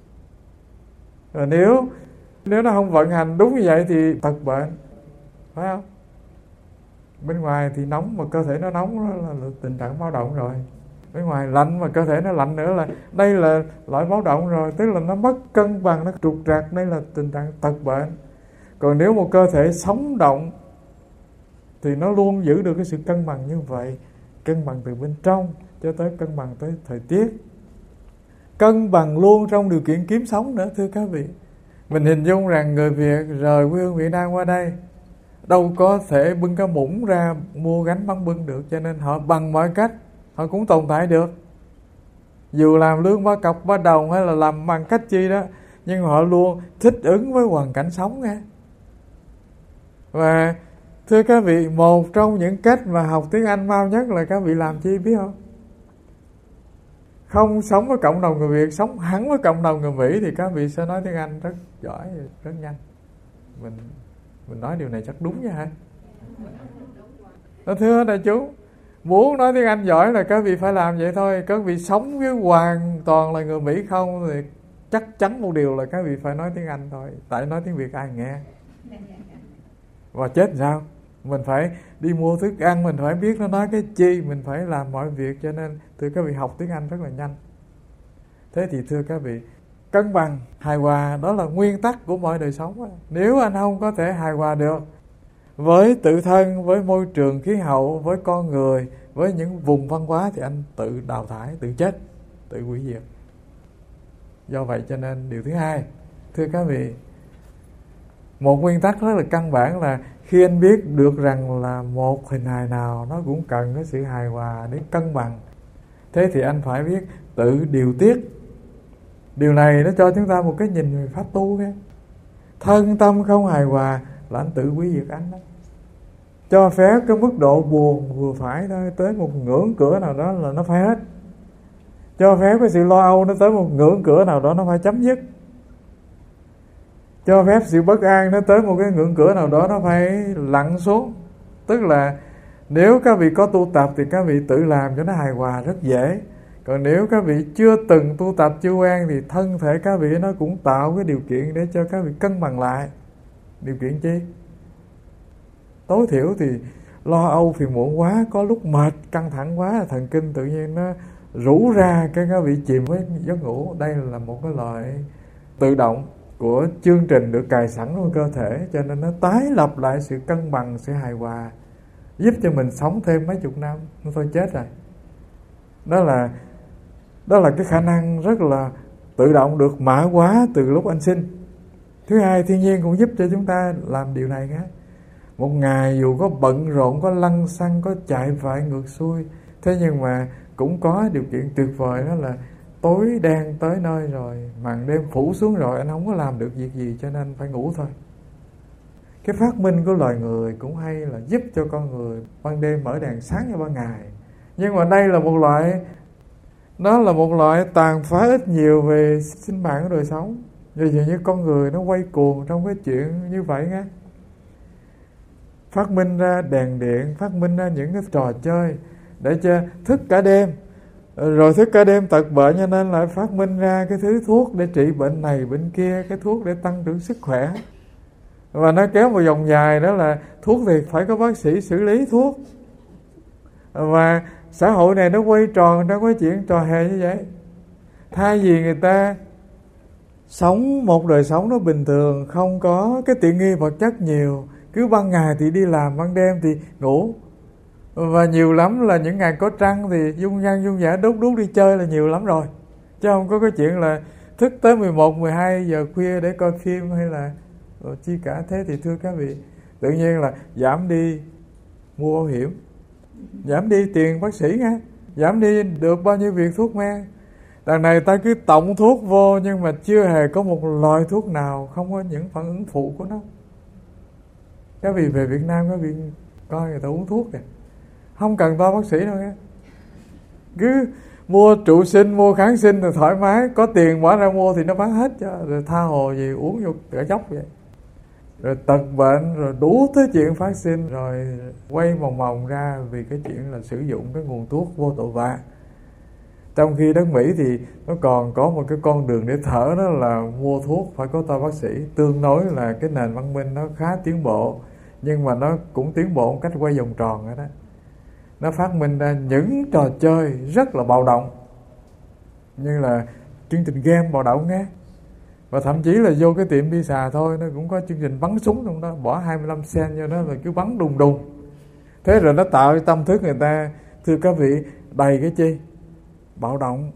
Rồi nếu nó không vận hành đúng như vậy thì tật bệnh, phải không? Bên ngoài thì nóng mà cơ thể nó nóng, đó là tình trạng báo động rồi. Bên ngoài lạnh mà cơ thể nó lạnh nữa là đây là loại báo động rồi. Tức là nó mất cân bằng, nó trục trặc, đây là tình trạng tật bệnh. Còn nếu một cơ thể sống động thì nó luôn giữ được cái sự cân bằng như vậy. Cân bằng từ bên trong cho tới cân bằng tới thời tiết. Cân bằng luôn trong điều kiện kiếm sống nữa thưa các vị. Mình hình dung rằng người Việt rời quê hương Việt Nam qua đây đâu có thể bưng cái muỗng ra mua gánh bánh bưng được. Cho nên họ bằng mọi cách họ cũng tồn tại được. Dù làm lương ba cọc ba đồng hay là làm bằng cách chi đó, nhưng họ luôn thích ứng với hoàn cảnh sống nghe. Và thưa các vị, một trong những cách mà học tiếng Anh mau nhất là các vị làm chi biết không? Không sống với cộng đồng người Việt, sống hẳn với cộng đồng người Mỹ thì các vị sẽ nói tiếng Anh rất giỏi, rất nhanh. Mình nói điều này chắc đúng nha hả? Thưa đại chúng, muốn nói tiếng Anh giỏi là các vị phải làm vậy thôi. Các vị sống với hoàn toàn là người Mỹ không thì chắc chắn một điều là các vị phải nói tiếng Anh thôi. Tại nói tiếng Việt ai nghe? Và chết sao? Mình phải đi mua thức ăn, mình phải biết nó nói cái chi, mình phải làm mọi việc. Cho nên thưa các vị, học tiếng Anh rất là nhanh. Thế thì thưa các vị, cân bằng, hài hòa đó là nguyên tắc của mọi đời sống. Nếu anh không có thể hài hòa được với tự thân, với môi trường khí hậu, với con người, với những vùng văn hóa thì anh tự đào thải, tự chết, tự hủy diệt. Do vậy cho nên điều thứ hai, thưa các vị, một nguyên tắc rất là căn bản là khi anh biết được rằng là một hình hài nào nó cũng cần cái sự hài hòa để cân bằng, thế thì anh phải biết tự điều tiết. Điều này nó cho chúng ta một cái nhìn về pháp tu nghe. Thân tâm không hài hòa là anh tự hủy diệt anh đó. Cho phép cái mức độ buồn vừa phải thôi, tới một ngưỡng cửa nào đó là nó phải hết. Cho phép cái sự lo âu nó tới một ngưỡng cửa nào đó nó phải chấm dứt. Cho phép sự bất an nó tới một cái ngưỡng cửa nào đó nó phải lặn xuống. Tức là nếu các vị có tu tập thì các vị tự làm cho nó hài hòa rất dễ. Còn nếu các vị chưa từng tu tập, chưa quen thì thân thể các vị nó cũng tạo cái điều kiện để cho các vị cân bằng lại. Điều kiện chi? Tối thiểu thì lo âu phiền muộn quá, có lúc mệt, căng thẳng quá, thần kinh tự nhiên nó rũ ra, cái các vị chìm với giấc ngủ. Đây là một cái loại tự động của chương trình được cài sẵn trong cơ thể, cho nên nó tái lập lại sự cân bằng, sự hài hòa, giúp cho mình sống thêm mấy chục năm. Nó thôi chết rồi. Đó là cái khả năng rất là tự động được mã hóa từ lúc anh sinh. Thứ hai, thiên nhiên cũng giúp cho chúng ta làm điều này nhé. Một ngày dù có bận rộn, có lăng xăng, có chạy vại ngược xuôi, thế nhưng mà cũng có điều kiện tuyệt vời, đó là tối đen tới nơi rồi, màn đêm phủ xuống rồi, anh không có làm được việc gì cho nên phải ngủ thôi. Cái phát minh của loài người cũng hay là giúp cho con người ban đêm mở đèn sáng như ban ngày. Nhưng mà đây là một loại, nó là một loại tàn phá ít nhiều về sinh mạng của đời sống. Vì vậy như con người nó quay cuồng trong cái chuyện như vậy nghe. Phát minh ra đèn điện, phát minh ra những cái trò chơi để cho thức cả đêm, rồi thức cả đêm tật bệnh, cho nên lại phát minh ra cái thứ thuốc để trị bệnh này bệnh kia, cái thuốc để tăng trưởng sức khỏe. Và nó kéo một vòng dài, đó là thuốc thì phải có bác sĩ xử lý thuốc. Và xã hội này nó quay tròn trong cái chuyện trò hề như vậy. Thay vì người ta sống một đời sống nó bình thường, không có cái tiện nghi vật chất nhiều, cứ ban ngày thì đi làm, ban đêm thì ngủ. Và nhiều lắm là những ngày có trăng thì dung nhan dung giả đốt đuốc đi chơi là nhiều lắm rồi. Chứ không có cái chuyện là thức tới 11, 12 giờ khuya để coi phim hay là chi cả. Thế thì thưa các vị, tự nhiên là giảm đi mua bảo hiểm, giảm đi tiền bác sĩ nghe, giảm đi được bao nhiêu việc thuốc men. Đằng này ta cứ tổng thuốc vô, nhưng mà chưa hề có một loại thuốc nào không có những phản ứng phụ của nó. Các vị về Việt Nam, các vị coi người ta uống thuốc kìa, không cần to bác sĩ đâu nghe. Cứ mua trụ sinh, mua kháng sinh rồi thoải mái, có tiền bỏ ra mua thì nó bán hết cho, rồi tha hồ gì uống vô cả chốc vậy. Rồi tật bệnh, rồi đủ thứ chuyện phát sinh, rồi quay vòng vòng ra vì cái chuyện là sử dụng cái nguồn thuốc vô tội vạ. Trong khi đất Mỹ thì nó còn có một cái con đường để thở, đó là mua thuốc phải có to bác sĩ. Tương đối là cái nền văn minh nó khá tiến bộ, nhưng mà nó cũng tiến bộ một cách quay vòng tròn đó. Nó phát minh ra những trò chơi rất là bạo động, như là chương trình game bạo động nghe. Và thậm chí là vô cái tiệm pizza thôi, nó cũng có chương trình bắn súng trong đó, bỏ 25 cent vô đó là cứ bắn đùng đùng. Thế rồi nó tạo cái tâm thức người ta, thưa các vị, đầy cái chi? Bạo động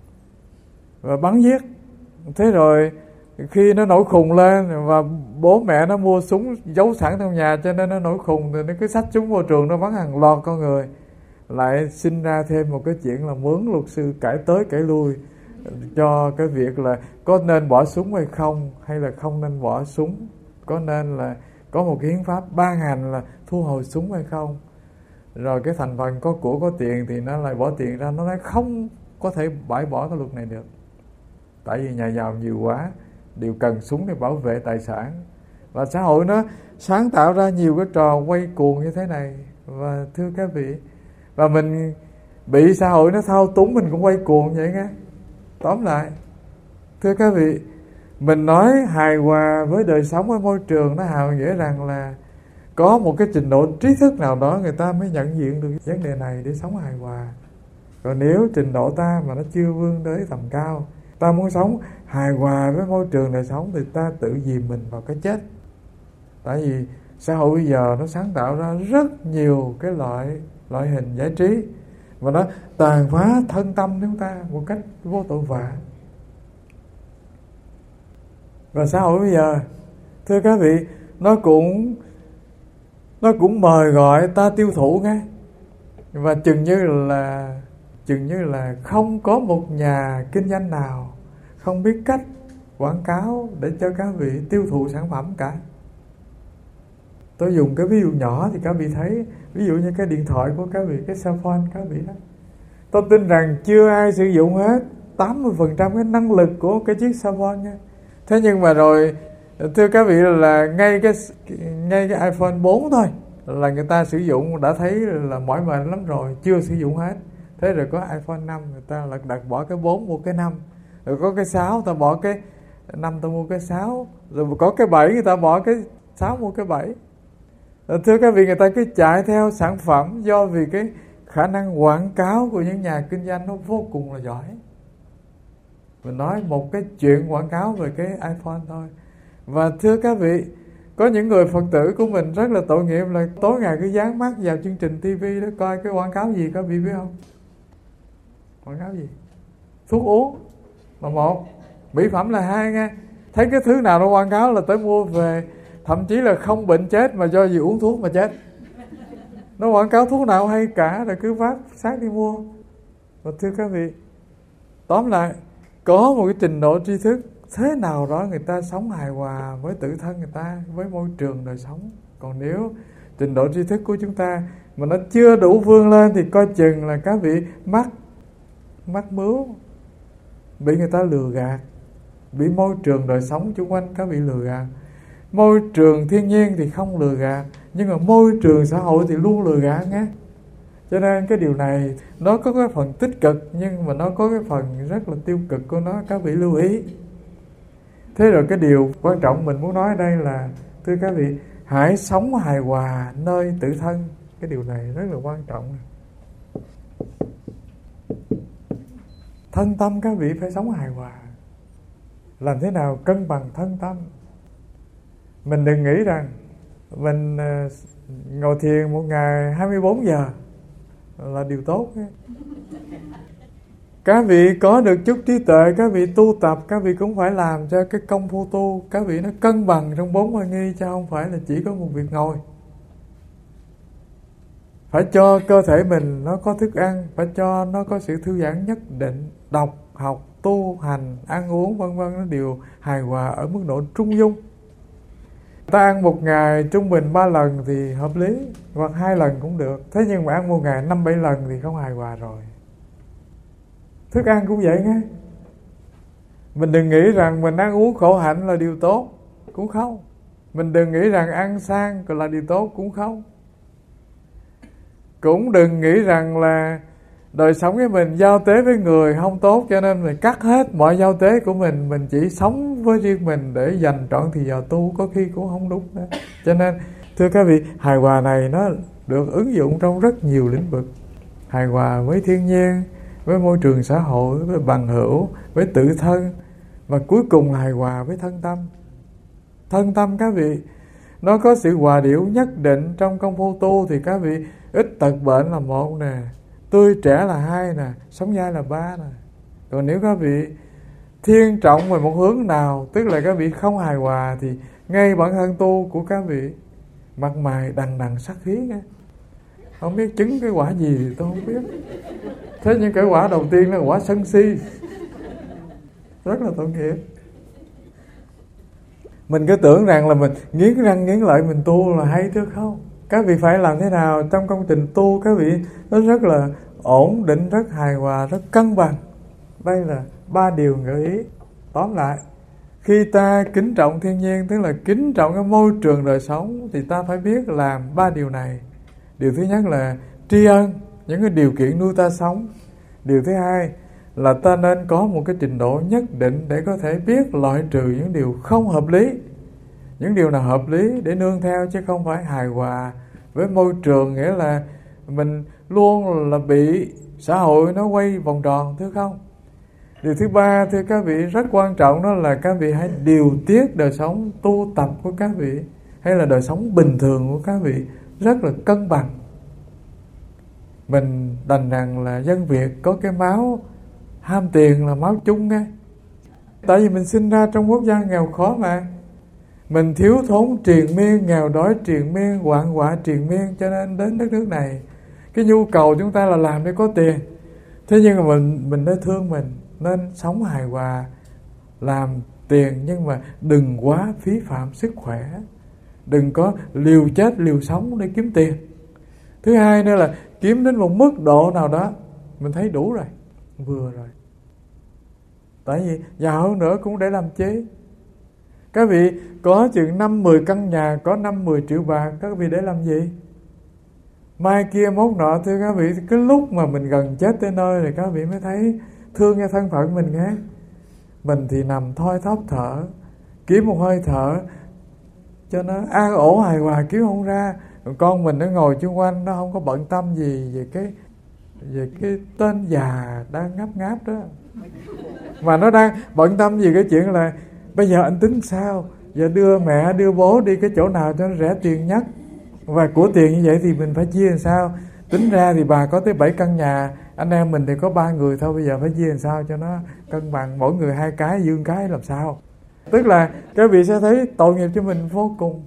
và bắn giết. Thế rồi khi nó nổi khùng lên và bố mẹ nó mua súng giấu sẵn trong nhà, cho nên nó nổi khùng thì nó cứ xách súng vô trường, nó bắn hàng loạt con người. Lại sinh ra thêm một cái chuyện là mướn luật sư cãi tới cãi lui cho cái việc là có nên bỏ súng hay không, hay là không nên bỏ súng, có nên là có một cái hiến pháp ban hành là thu hồi súng hay không. Rồi cái thành phần có của có tiền thì nó lại bỏ tiền ra, nó nói không có thể bãi bỏ cái luật này được, tại vì nhà giàu nhiều quá đều cần súng để bảo vệ tài sản. Và xã hội nó sáng tạo ra nhiều cái trò quay cuồng như thế này. Và thưa các vị, và mình bị xã hội nó thao túng, mình cũng quay cuồng vậy nghe. Tóm lại, thưa các vị, mình nói hài hòa với đời sống, với môi trường, nó hào nghĩa rằng là có một cái trình độ trí thức nào đó người ta mới nhận diện được vấn đề này để sống hài hòa. Còn nếu trình độ ta mà nó chưa vươn tới tầm cao, ta muốn sống hài hòa với môi trường đời sống, thì ta tự dìm mình vào cái chết. Tại vì xã hội bây giờ nó sáng tạo ra rất nhiều cái loại hình giải trí, và nó tàn phá thân tâm chúng ta một cách vô tội vạ. Và xã hội bây giờ, thưa các vị, nó cũng mời gọi ta tiêu thụ nghe. Và chừng như là không có một nhà kinh doanh nào không biết cách quảng cáo để cho các vị tiêu thụ sản phẩm cả. Tôi dùng cái ví dụ nhỏ thì các vị thấy, ví dụ như cái điện thoại của các vị, cái cell phone các vị đó, tôi tin rằng chưa ai sử dụng hết 80% cái năng lực của cái chiếc cell phone nha. Thế nhưng mà rồi, thưa các vị, là ngay cái iPhone 4 thôi là người ta sử dụng đã thấy là mỏi mệt lắm rồi, chưa sử dụng hết. Thế rồi có iPhone 5, người ta là đặt bỏ cái 4 mua cái 5. Rồi có cái 6, ta bỏ cái 5 ta mua cái 6. Rồi có cái 7, người ta bỏ cái 6 mua cái 7. Thưa các vị, người ta cứ chạy theo sản phẩm do vì cái khả năng quảng cáo của những nhà kinh doanh nó vô cùng là giỏi. Mình nói một cái chuyện quảng cáo về cái iPhone thôi. Và thưa các vị, có những người Phật tử của mình rất là tội nghiệp, là tối ngày cứ dán mắt vào chương trình TV đó, coi cái quảng cáo gì các vị biết không? Quảng cáo gì? Thuốc uống là một, mỹ phẩm là hai nha. Thấy cái thứ nào nó quảng cáo là tới mua về. thậm chí là không bệnh chết mà do gì uống thuốc mà chết. Nó quảng cáo thuốc nào hay cả, rồi cứ vác xác đi mua. Và thưa các vị, tóm lại, có một cái trình độ tri thức thế nào đó người ta sống hài hòa với tự thân người ta, với môi trường đời sống. Còn nếu trình độ tri thức của chúng ta mà nó chưa đủ vươn lên thì coi chừng là các vị mắc mướu, bị người ta lừa gạt, bị môi trường đời sống xung quanh các vị lừa gạt. Môi trường thiên nhiên thì không lừa gạt, nhưng mà môi trường xã hội thì luôn lừa gạt nghe. Cho nên cái điều này nó có cái phần tích cực, nhưng mà nó có cái phần rất là tiêu cực của nó, các vị lưu ý. Thế rồi cái điều quan trọng mình muốn nói ở đây là, thưa các vị, hãy sống hài hòa nơi tự thân. Cái điều này rất là quan trọng. Thân tâm các vị phải sống hài hòa. Làm thế nào cân bằng thân tâm? Mình đừng nghĩ rằng mình ngồi thiền một ngày 24 giờ là điều tốt. Các vị có được chút trí tuệ, các vị tu tập, các vị cũng phải làm cho cái công phu tu các vị nó cân bằng trong 4 oai nghi, chứ không phải là chỉ có một việc ngồi. Phải cho cơ thể mình nó có thức ăn, phải cho nó có sự thư giãn nhất định, đọc, học, tu, hành, ăn uống vân vân, nó đều hài hòa ở mức độ trung dung. Ta ăn một ngày trung bình 3 lần thì hợp lý, hoặc 2 lần cũng được. Thế nhưng mà ăn một ngày 5-7 lần thì không hài hòa rồi. Thức ăn cũng vậy nghe. Mình đừng nghĩ rằng mình ăn uống khổ hạnh là điều tốt, cũng không. Mình đừng nghĩ rằng ăn sang là điều tốt, cũng không. Cũng đừng nghĩ rằng là đời sống với mình giao tế với người không tốt, cho nên mình cắt hết mọi giao tế của mình chỉ sống với riêng mình để dành trọn thì giờ tu, có khi cũng không đúng nữa. Cho nên thưa các vị, hài hòa này nó được ứng dụng trong rất nhiều lĩnh vực. Hài hòa với thiên nhiên, với môi trường xã hội, với bằng hữu, với tự thân, và cuối cùng hài hòa với thân tâm. Thân tâm các vị nó có sự hòa điệu nhất định trong công phu tu thì các vị ít tật bệnh là 1 nè, tươi trẻ là 2 nè, sống dai là 3 nè. Còn nếu các vị thiên trọng về một hướng nào, tức là các vị không hài hòa, thì ngay bản thân tu của các vị mặt mày đằng đằng sát khí nghe. Không biết chứng cái quả gì thì tôi không biết. Thế nhưng cái quả đầu tiên là quả sân si, rất là tội nghiệp. Mình cứ tưởng rằng là mình nghiến răng nghiến lợi mình tu là hay chứ không. Các vị phải làm thế nào trong công trình tu các vị nó rất là ổn định, rất hài hòa, rất cân bằng. Đây là 3 điều gợi ý. Tóm lại, khi ta kính trọng thiên nhiên, tức là kính trọng cái môi trường đời sống, thì ta phải biết làm 3 điều này. Điều thứ nhất là tri ân những cái điều kiện nuôi ta sống. Điều thứ hai là ta nên có một cái trình độ nhất định để có thể biết loại trừ những điều không hợp lý. Những điều nào hợp lý để nương theo, chứ không phải hài hòa với môi trường, nghĩa là mình luôn là bị xã hội nó quay vòng tròn, thưa không? Điều thứ ba, thưa các vị, rất quan trọng, đó là các vị hãy điều tiết đời sống tu tập của các vị, hay là đời sống bình thường của các vị rất là cân bằng. Mình đành rằng là dân Việt có cái máu ham tiền là máu chung nghe. Tại vì mình sinh ra trong quốc gia nghèo khó mà. Mình thiếu thốn triền miên, nghèo đói triền miên, hoạn họa triền miên, cho nên đến đất nước này cái nhu cầu chúng ta là làm để có tiền. Thế nhưng mà mình nên thương mình, nên sống hài hòa, làm tiền nhưng mà đừng quá phí phạm sức khỏe, đừng có liều chết liều sống để kiếm tiền. Thứ hai nữa là kiếm đến một mức độ nào đó mình thấy đủ rồi, vừa rồi. Tại vì giàu hơn nữa cũng để làm chế. Các vị có chừng 5-10 căn nhà, có 5-10 triệu bạc, các vị để làm gì? Mai kia mốt nọ, thưa các vị, cái lúc mà mình gần chết tới nơi thì các vị mới thấy thương cho thân phận mình nghe. Mình thì nằm thoi thóp thở, kiếm một hơi thở cho nó an ổn hài hòa, kiếm không ra. Còn con mình nó ngồi chung quanh, nó không có bận tâm gì về cái tên già đang ngáp ngáp đó, mà nó đang bận tâm gì cái chuyện là bây giờ anh tính sao, giờ đưa mẹ đưa bố đi cái chỗ nào cho nó rẻ tiền nhất, và của tiền như vậy thì mình phải chia làm sao. Tính ra thì bà có tới 7 căn nhà, anh em mình thì có 3 người thôi, bây giờ phải chia làm sao cho nó cân bằng, mỗi người 2 cái, dương cái làm sao. Tức là các vị sẽ thấy tội nghiệp cho mình vô cùng.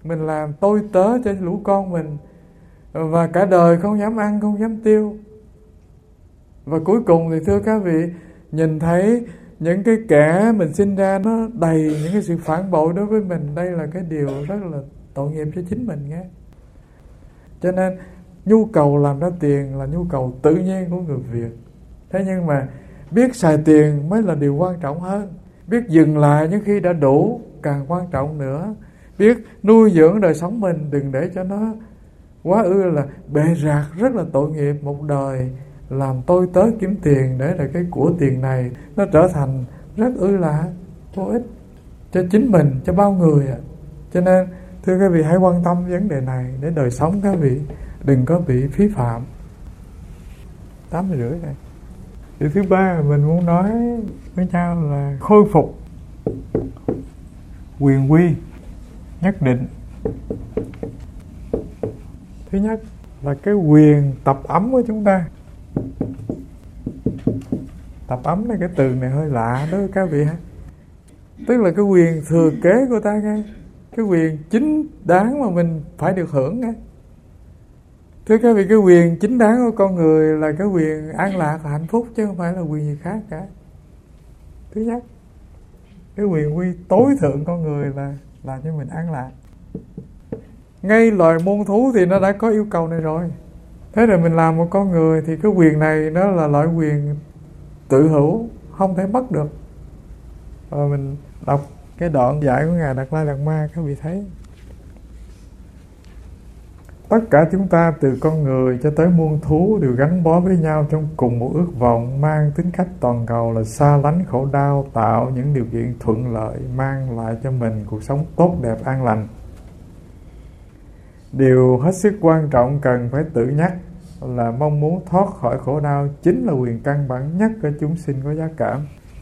mình làm tôi tớ cho lũ con mình, và cả đời không dám ăn, không dám tiêu. Và cuối cùng thì thưa các vị, nhìn thấy những cái kẻ mình sinh ra nó đầy những cái sự phản bội đối với mình, đây là cái điều rất là tội nghiệp cho chính mình nghe. Cho nên nhu cầu làm ra tiền là nhu cầu tự nhiên của người Việt. Thế nhưng mà biết xài tiền mới là điều quan trọng hơn. Biết dừng lại những khi đã đủ càng quan trọng nữa. Biết nuôi dưỡng đời sống mình, đừng để cho nó quá ư là bệ rạc, rất là tội nghiệp. Một đời làm tôi tớ kiếm tiền để là cái của tiền này nó trở thành rất ư là vô ích cho chính mình, cho bao người ạ. Cho nên thưa các vị, hãy quan tâm vấn đề này để đời sống các vị đừng có bị phí phạm. 8:30 này. Điều thứ ba mình muốn nói với nhau là khôi phục quyền quy nhất định. Thứ nhất là cái quyền tập ấm của chúng ta. Tập ấm này, cái từ này hơi lạ đối với các vị ha. Tức là cái quyền thừa kế của ta nghe, cái quyền chính đáng mà mình phải được hưởng nghe. Thưa các vị, cái quyền chính đáng của con người là cái quyền an lạc và hạnh phúc, chứ không phải là quyền gì khác cả. Thứ nhất, cái quyền quy tối thượng con người là làm cho mình an lạc. Ngay loài muôn thú thì nó đã có yêu cầu này rồi. Thế rồi mình làm một con người thì cái quyền này nó là loại quyền tự hữu, không thể mất được. Và mình đọc cái đoạn dạy của Ngài Đạt Lai Lạt Ma, các vị thấy tất cả chúng ta từ con người cho tới muôn thú đều gắn bó với nhau trong cùng một ước vọng mang tính cách toàn cầu là xa lánh khổ đau, tạo những điều kiện thuận lợi, mang lại cho mình cuộc sống tốt đẹp an lành. Điều hết sức quan trọng cần phải tự nhắc là mong muốn thoát khỏi khổ đau chính là quyền căn bản nhất của chúng sinh có giá cảm.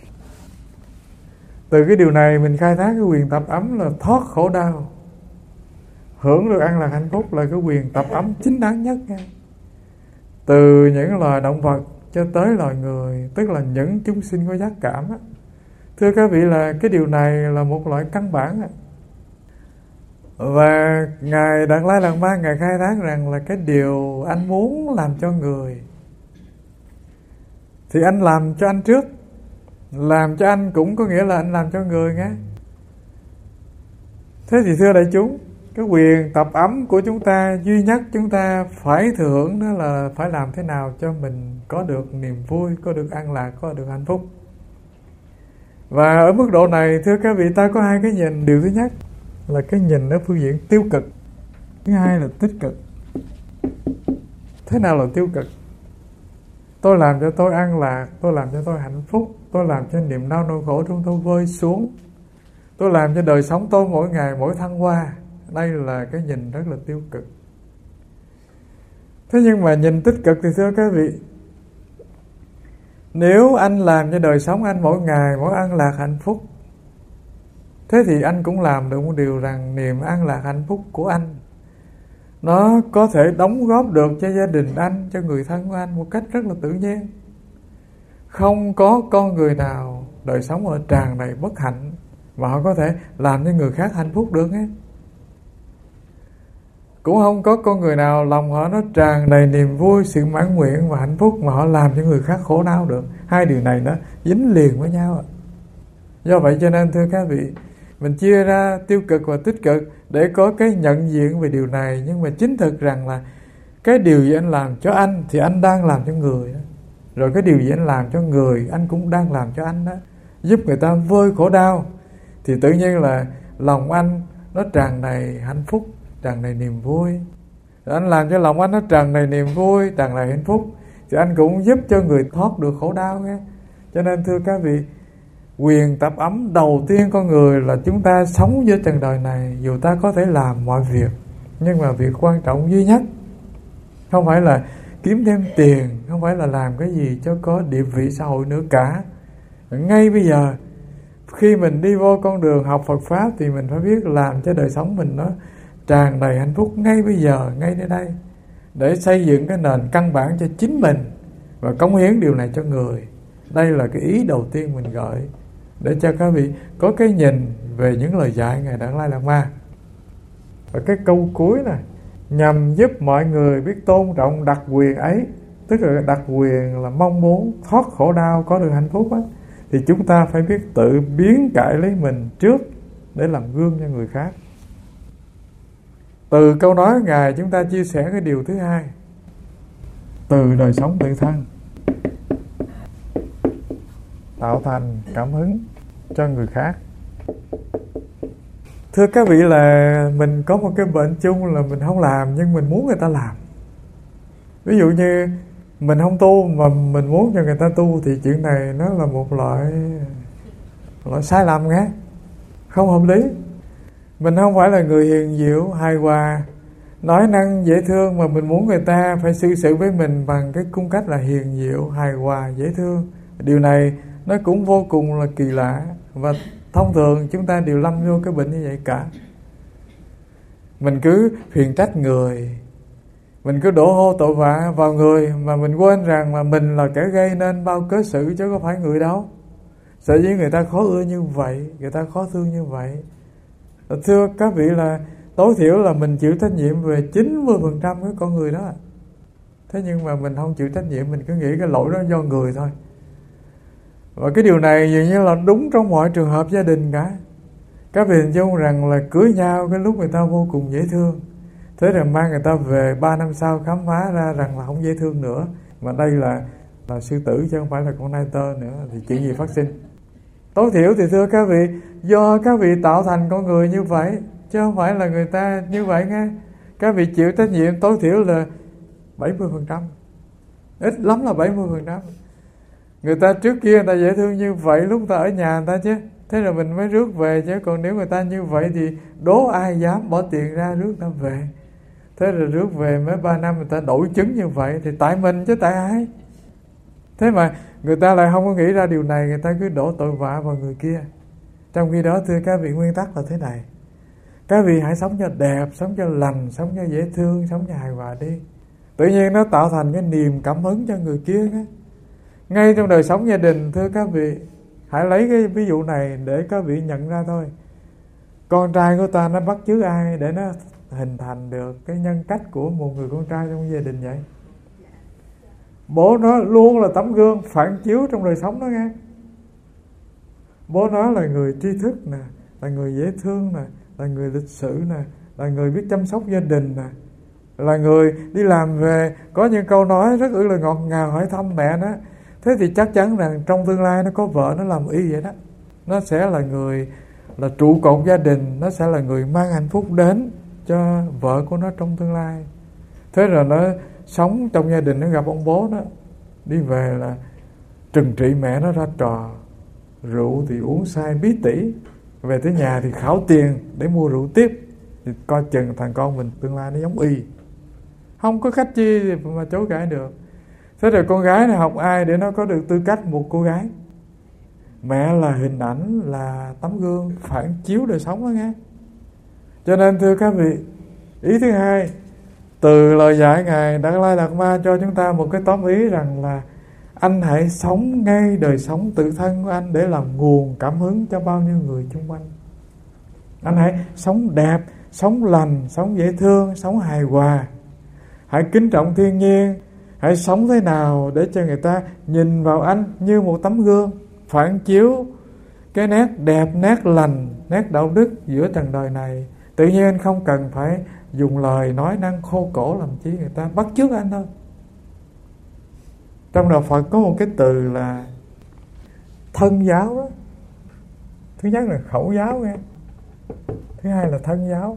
Từ cái điều này mình khai thác cái quyền tập ấm là thoát khổ đau, hưởng được an lạc hạnh phúc là cái quyền tập ấm chính đáng nhất nha. Từ những loài động vật cho tới loài người, tức là những chúng sinh có giác cảm á. Thưa các vị, là cái điều này là một loại căn bản á. Và Ngài Đạt Lai Lạt Ma, Ngài khai thác rằng là cái điều anh muốn làm cho người thì anh làm cho anh trước. Làm cho anh cũng có nghĩa là anh làm cho người nghe. Thế thì thưa đại chúng, cái quyền tập ấm của chúng ta duy nhất chúng ta phải thừa hưởng đó là phải làm thế nào cho mình có được niềm vui, có được an lạc, có được hạnh phúc. Và ở mức độ này thưa các vị, ta có hai cái nhìn. Điều thứ nhất là cái nhìn ở phương diện tiêu cực, thứ hai là tích cực. Thế nào là tiêu cực? Tôi làm cho tôi an lạc, tôi làm cho tôi hạnh phúc, tôi làm cho niềm đau nỗi khổ trong tôi vơi xuống, tôi làm cho đời sống tôi mỗi ngày mỗi thăng hoa. Đây là cái nhìn rất là tiêu cực. Thế nhưng mà nhìn tích cực thì thưa các vị, nếu anh làm cho đời sống anh mỗi ngày mỗi an lạc hạnh phúc, thế thì anh cũng làm được một điều rằng niềm an lạc hạnh phúc của anh nó có thể đóng góp được cho gia đình anh, cho người thân của anh một cách rất là tự nhiên. Không có con người nào đời sống ở tràn đầy bất hạnh mà họ có thể làm cho người khác hạnh phúc được ấy. Cũng không có con người nào lòng họ nó tràn đầy niềm vui, sự mãn nguyện và hạnh phúc mà họ làm cho người khác khổ đau được. Hai điều này nó dính liền với nhau. Do vậy cho nên thưa các vị, mình chia ra tiêu cực và tích cực để có cái nhận diện về điều này. Nhưng mà chính thực rằng là cái điều gì anh làm cho anh thì anh đang làm cho người đó. Rồi cái điều gì anh làm cho người, anh cũng đang làm cho anh đó. Giúp người ta vơi khổ đau thì tự nhiên là lòng anh nó tràn đầy hạnh phúc, tràn đầy niềm vui. Rồi anh làm cho lòng anh nó tràn đầy niềm vui, tràn đầy hạnh phúc thì anh cũng giúp cho người thoát được khổ đau nghe. Cho nên thưa các vị, quyền tập ấm đầu tiên con người là chúng ta sống dưới trần đời này, dù ta có thể làm mọi việc, nhưng mà việc quan trọng duy nhất không phải là kiếm thêm tiền, không phải là làm cái gì cho có địa vị xã hội nữa cả. Ngay bây giờ khi mình đi vô con đường học Phật Pháp thì mình phải biết làm cho đời sống mình nó tràn đầy hạnh phúc ngay bây giờ, ngay nơi đây, để xây dựng cái nền căn bản cho chính mình và cống hiến điều này cho người. Đây là cái ý đầu tiên mình gợi để cho các vị có cái nhìn về những lời dạy Ngài Đạt Lai Lạt Ma. Và cái câu cuối này, nhằm giúp mọi người biết tôn trọng đặc quyền ấy, tức là đặc quyền là mong muốn thoát khổ đau, có được hạnh phúc á, thì chúng ta phải biết tự biến cải lấy mình trước để làm gương cho người khác. Từ câu nói Ngài chúng ta chia sẻ cái điều thứ hai, từ đời sống tự thân tạo thành cảm hứng cho người khác. Thưa các vị, là mình có một cái bệnh chung là mình không làm nhưng mình muốn người ta làm. Ví dụ như mình không tu mà mình muốn cho người ta tu, thì chuyện này nó là một loại sai lầm nghe, không hợp lý. Mình không phải là người hiền diệu, hài hòa, nói năng dễ thương, mà mình muốn người ta phải xử sự với mình bằng cái cung cách là hiền diệu, hài hòa, dễ thương. Điều này nó cũng vô cùng là kỳ lạ, và thông thường chúng ta đều lâm vô cái bệnh như vậy cả. Mình cứ phiền trách người, mình cứ đổ hô tội vạ vào người, mà mình quên rằng là mình là kẻ gây nên bao cớ sự, chứ có phải người đâu. Sở dĩ người ta khó ưa như vậy, người ta khó thương như vậy. Thưa các vị, là tối thiểu là mình chịu trách nhiệm về 90% cái con người đó. Thế nhưng mà mình không chịu trách nhiệm, mình cứ nghĩ cái lỗi đó do người thôi. Và cái điều này dường như là đúng trong mọi trường hợp gia đình cả. Các vị hình dung rằng là cưới nhau cái lúc người ta vô cùng dễ thương, thế rồi mang người ta về 3 năm sau khám phá ra rằng là không dễ thương nữa, mà đây là sư tử chứ không phải là con nai tơ nữa, thì chuyện gì phát sinh? Tối thiểu thì thưa các vị, do các vị tạo thành con người như vậy, chứ không phải là người ta như vậy nghe. Các vị chịu trách nhiệm tối thiểu là 70%, ít lắm là 70%. Người ta trước kia người ta dễ thương như vậy lúc ta ở nhà người ta chứ, thế rồi mình mới rước về chứ. Còn nếu người ta như vậy thì đố ai dám bỏ tiền ra rước ta về. Thế rồi rước về mấy 3 năm người ta đổi chứng như vậy, thì tại mình chứ tại ai? Thế mà người ta lại không có nghĩ ra điều này, người ta cứ đổ tội vạ vào người kia. Trong khi đó thưa các vị, nguyên tắc là thế này: các vị hãy sống cho đẹp, sống cho lành, sống cho dễ thương, sống cho hài hòa đi. Tự nhiên nó tạo thành cái niềm cảm hứng cho người kia đó. Ngay trong đời sống gia đình, thưa các vị, hãy lấy cái ví dụ này để các vị nhận ra thôi. Con trai của ta nó bắt chước ai để nó hình thành được cái nhân cách của một người con trai trong gia đình vậy? Bố nó luôn là tấm gương phản chiếu trong đời sống đó nghe. Bố nó là người tri thức nè, là người dễ thương nè, là người lịch sự nè, là người biết chăm sóc gia đình nè, là người đi làm về có những câu nói rất là ngọt ngào hỏi thăm mẹ nó. Thế thì chắc chắn rằng trong tương lai nó có vợ nó làm y vậy đó, nó sẽ là người là trụ cột gia đình, nó sẽ là người mang hạnh phúc đến cho vợ của nó trong tương lai. Thế rồi nó sống trong gia đình, nó gặp ông bố nó đi về là trừng trị mẹ nó ra trò, rượu thì uống sai bí tỉ, về tới nhà thì khảo tiền để mua rượu tiếp, thì coi chừng thằng con mình tương lai nó giống y, không có cách chi mà chối cãi được. Thế rồi con gái này học ai để nó có được tư cách một cô gái? Mẹ là hình ảnh, là tấm gương phản chiếu đời sống đó nghe. Cho nên thưa các vị, ý thứ hai, từ lời dạy Ngài Đạt Lai Đạt Ma cho chúng ta một cái tóm ý rằng là anh hãy sống ngay đời sống tự thân của anh để làm nguồn cảm hứng cho bao nhiêu người xung quanh. Anh hãy sống đẹp, sống lành, sống dễ thương, sống hài hòa. Hãy kính trọng thiên nhiên. Hãy sống thế nào để cho người ta nhìn vào anh như một tấm gương phản chiếu cái nét đẹp, nét lành, nét đạo đức giữa trần đời này. Tự nhiên anh không cần phải dùng lời nói năng khô cổ làm chi người ta bắt chước anh thôi. Trong đạo Phật có một cái từ là thân giáo đó. Thứ nhất là khẩu giáo nghe, thứ hai là thân giáo.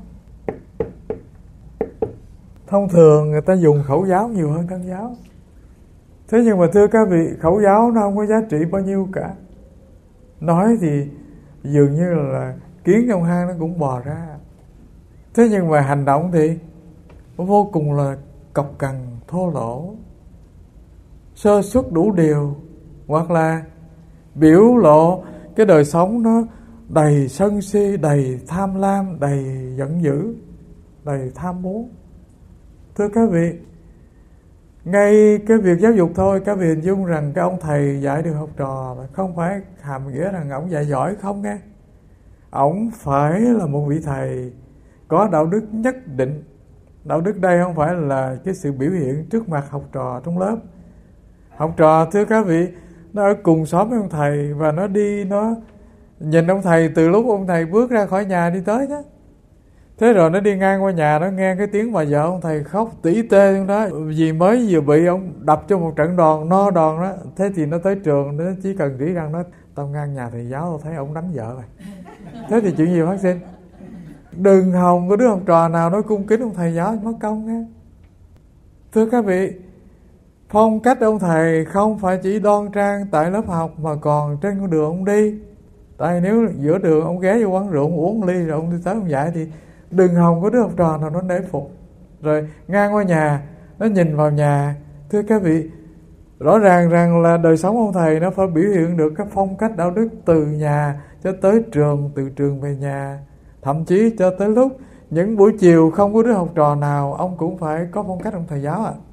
Thông thường người ta dùng khẩu giáo nhiều hơn thân giáo. Thế nhưng mà thưa các vị, khẩu giáo nó không có giá trị bao nhiêu cả. Nói thì dường như là kiến trong hang nó cũng bò ra. Thế nhưng mà hành động thì vô cùng là cộc cằn, thô lỗ, sơ suất đủ điều, hoặc là biểu lộ cái đời sống nó đầy sân si, đầy tham lam, đầy giận dữ, đầy tham muốn. Thưa các vị, ngay cái việc giáo dục thôi, các vị hình dung rằng cái ông thầy dạy được học trò là không phải hàm nghĩa rằng ổng dạy giỏi không nghe. Ổng phải là một vị thầy có đạo đức nhất định. Đạo đức đây không phải là cái sự biểu hiện trước mặt học trò trong lớp. Học trò, thưa các vị, nó ở cùng xóm với ông thầy, và nó đi, nó nhìn ông thầy từ lúc ông thầy bước ra khỏi nhà đi tới đó. Thế rồi nó đi ngang qua nhà, nó nghe cái tiếng bà vợ ông thầy khóc tỉ tê trong đó, vì mới vừa bị ông đập cho một trận đòn, no đòn đó. Thế thì nó tới trường, nó chỉ cần rỉ răng nó: tao ngang nhà thầy giáo, tao thấy ông đánh vợ mày. Thế thì chuyện gì phát sinh? Đừng hòng có đứa học trò nào nói cung kính ông thầy giáo mất công nha. Thưa các vị, phong cách ông thầy không phải chỉ đoan trang tại lớp học, mà còn trên con đường ông đi. Tại nếu giữa đường ông ghé vô quán rượu ông uống ly rồi ông đi tới ông dạy, thì đừng hòng có đứa học trò nào nó nể phục. Rồi ngang qua nhà, nó nhìn vào nhà. Thưa các vị, rõ ràng rằng là đời sống ông thầy nó phải biểu hiện được các phong cách đạo đức từ nhà cho tới trường, từ trường về nhà. Thậm chí cho tới lúc những buổi chiều không có đứa học trò nào, ông cũng phải có phong cách ông thầy giáo ạ.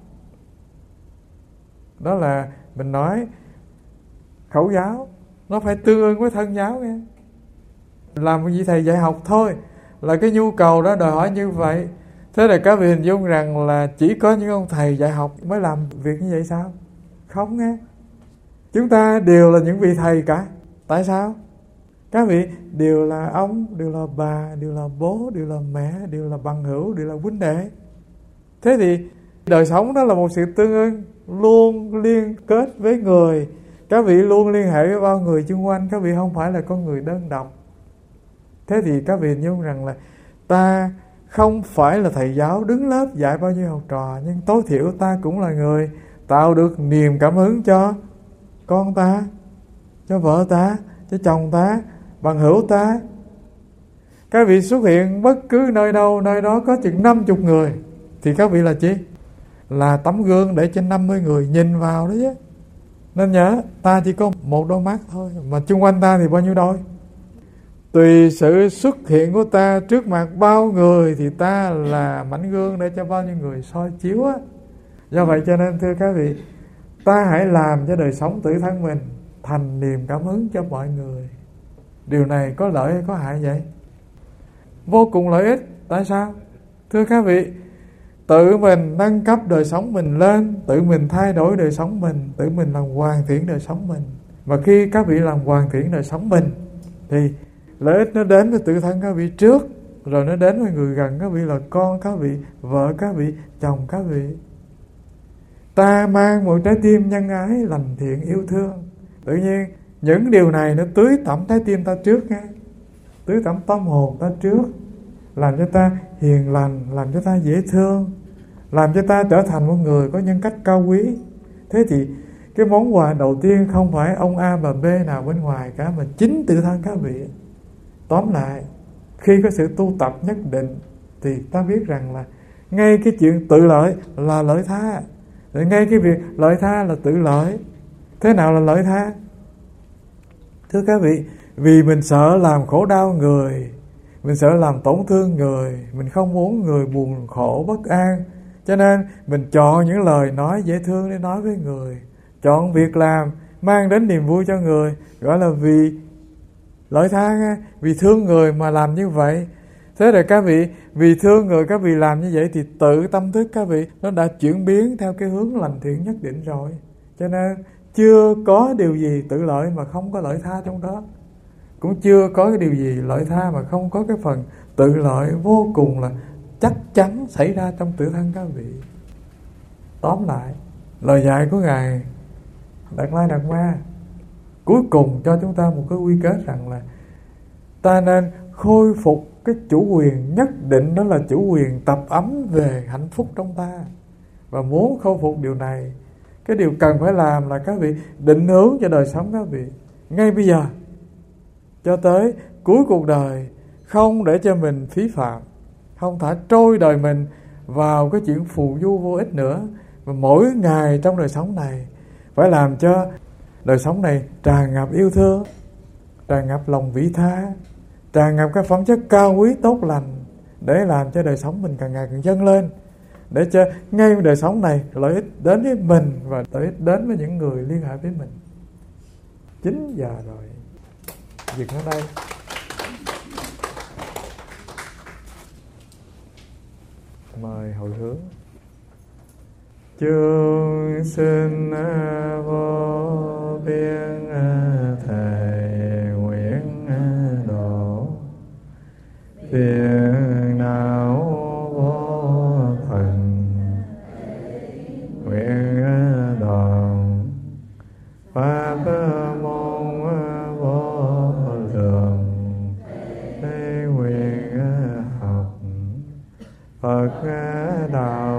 Đó là mình nói khẩu giáo, nó phải tương ưng với thân giáo nghe. Làm cái gì thầy dạy học thôi, là cái nhu cầu đó đòi hỏi như vậy. Thế là các vị hình dung rằng là chỉ có những ông thầy dạy học mới làm việc như vậy sao? Không nghe. Chúng ta đều là những vị thầy cả. Tại sao? Các vị đều là ông, đều là bà, đều là bố, đều là mẹ, đều là bằng hữu, đều là huynh đệ. Thế thì đời sống đó là một sự tương ưng, luôn liên kết với người. Các vị luôn liên hệ với bao người xung quanh. Các vị không phải là con người đơn độc. Thế thì các vị hình dung rằng là ta không phải là thầy giáo đứng lớp dạy bao nhiêu học trò, nhưng tối thiểu ta cũng là người tạo được niềm cảm hứng cho con ta, cho vợ ta, cho chồng ta, bằng hữu ta. Các vị xuất hiện bất cứ nơi đâu, nơi đó có chừng 50 người, thì các vị là chi? Là tấm gương để cho 50 người nhìn vào đó chứ. Nên nhớ, ta chỉ có một đôi mắt thôi, mà chung quanh ta thì bao nhiêu đôi. Tùy sự xuất hiện của ta trước mặt bao người thì ta là mảnh gương để cho bao nhiêu người soi chiếu á. Do vậy cho nên thưa các vị, ta hãy làm cho đời sống tự thân mình thành niềm cảm hứng cho mọi người. Điều này có lợi hay có hại vậy? Vô cùng lợi ích. Tại sao? Thưa các vị, tự mình nâng cấp đời sống mình lên, tự mình thay đổi đời sống mình, tự mình làm hoàn thiện đời sống mình. Và khi các vị làm hoàn thiện đời sống mình thì lợi ích nó đến với tự thân các vị trước, rồi nó đến với người gần các vị là con các vị, vợ các vị, chồng các vị. Ta mang một trái tim nhân ái, lành thiện, yêu thương. Tự nhiên những điều này nó tưới tẩm trái tim ta trước nghe, tưới tẩm tâm hồn ta trước, làm cho ta hiền lành, làm cho ta dễ thương, làm cho ta trở thành một người có nhân cách cao quý. Thế thì cái món quà đầu tiên không phải ông A bà B nào bên ngoài cả, mà chính tự thân các vị. Tóm lại, khi có sự tu tập nhất định thì ta biết rằng là ngay cái chuyện tự lợi là lợi tha, rồi ngay cái việc lợi tha là tự lợi. Thế nào là lợi tha? Thưa các vị, vì mình sợ làm khổ đau người, mình sợ làm tổn thương người, mình không muốn người buồn khổ bất an, cho nên mình chọn những lời nói dễ thương để nói với người, chọn việc làm mang đến niềm vui cho người, gọi là vì lợi tha nghe, vì thương người mà làm như vậy. Thế rồi các vị, vì thương người các vị làm như vậy thì tự tâm thức các vị nó đã chuyển biến theo cái hướng lành thiện nhất định rồi. Cho nên chưa có điều gì tự lợi mà không có lợi tha trong đó, cũng chưa có cái điều gì lợi tha mà không có cái phần tự lợi vô cùng là chắc chắn xảy ra trong tự thân các vị. Tóm lại, lời dạy của Ngài Đạt Lai Đạt Ma cuối cùng cho chúng ta một cái quy kết rằng là ta nên khôi phục cái chủ quyền nhất định, đó là chủ quyền tập ấm về hạnh phúc trong ta. Và muốn khôi phục điều này, cái điều cần phải làm là các vị định hướng cho đời sống các vị ngay bây giờ cho tới cuối cuộc đời, không để cho mình phí phạm, không thả trôi đời mình vào cái chuyện phù du vô ích nữa. Và mỗi ngày trong đời sống này phải làm cho đời sống này tràn ngập yêu thương, tràn ngập lòng vị tha, tràn ngập các phẩm chất cao quý tốt lành, để làm cho đời sống mình càng ngày càng dâng lên, để cho ngay đời sống này lợi ích đến với mình và lợi ích đến với những người liên hệ với mình. 9 giờ rồi, dừng ở đây. Mời hội hướng. Chúng sinh vô biên thầy nguyện độ phiền não vô thần, nguyện đoạn pháp môn vô lượng, nguyện học Phật đạo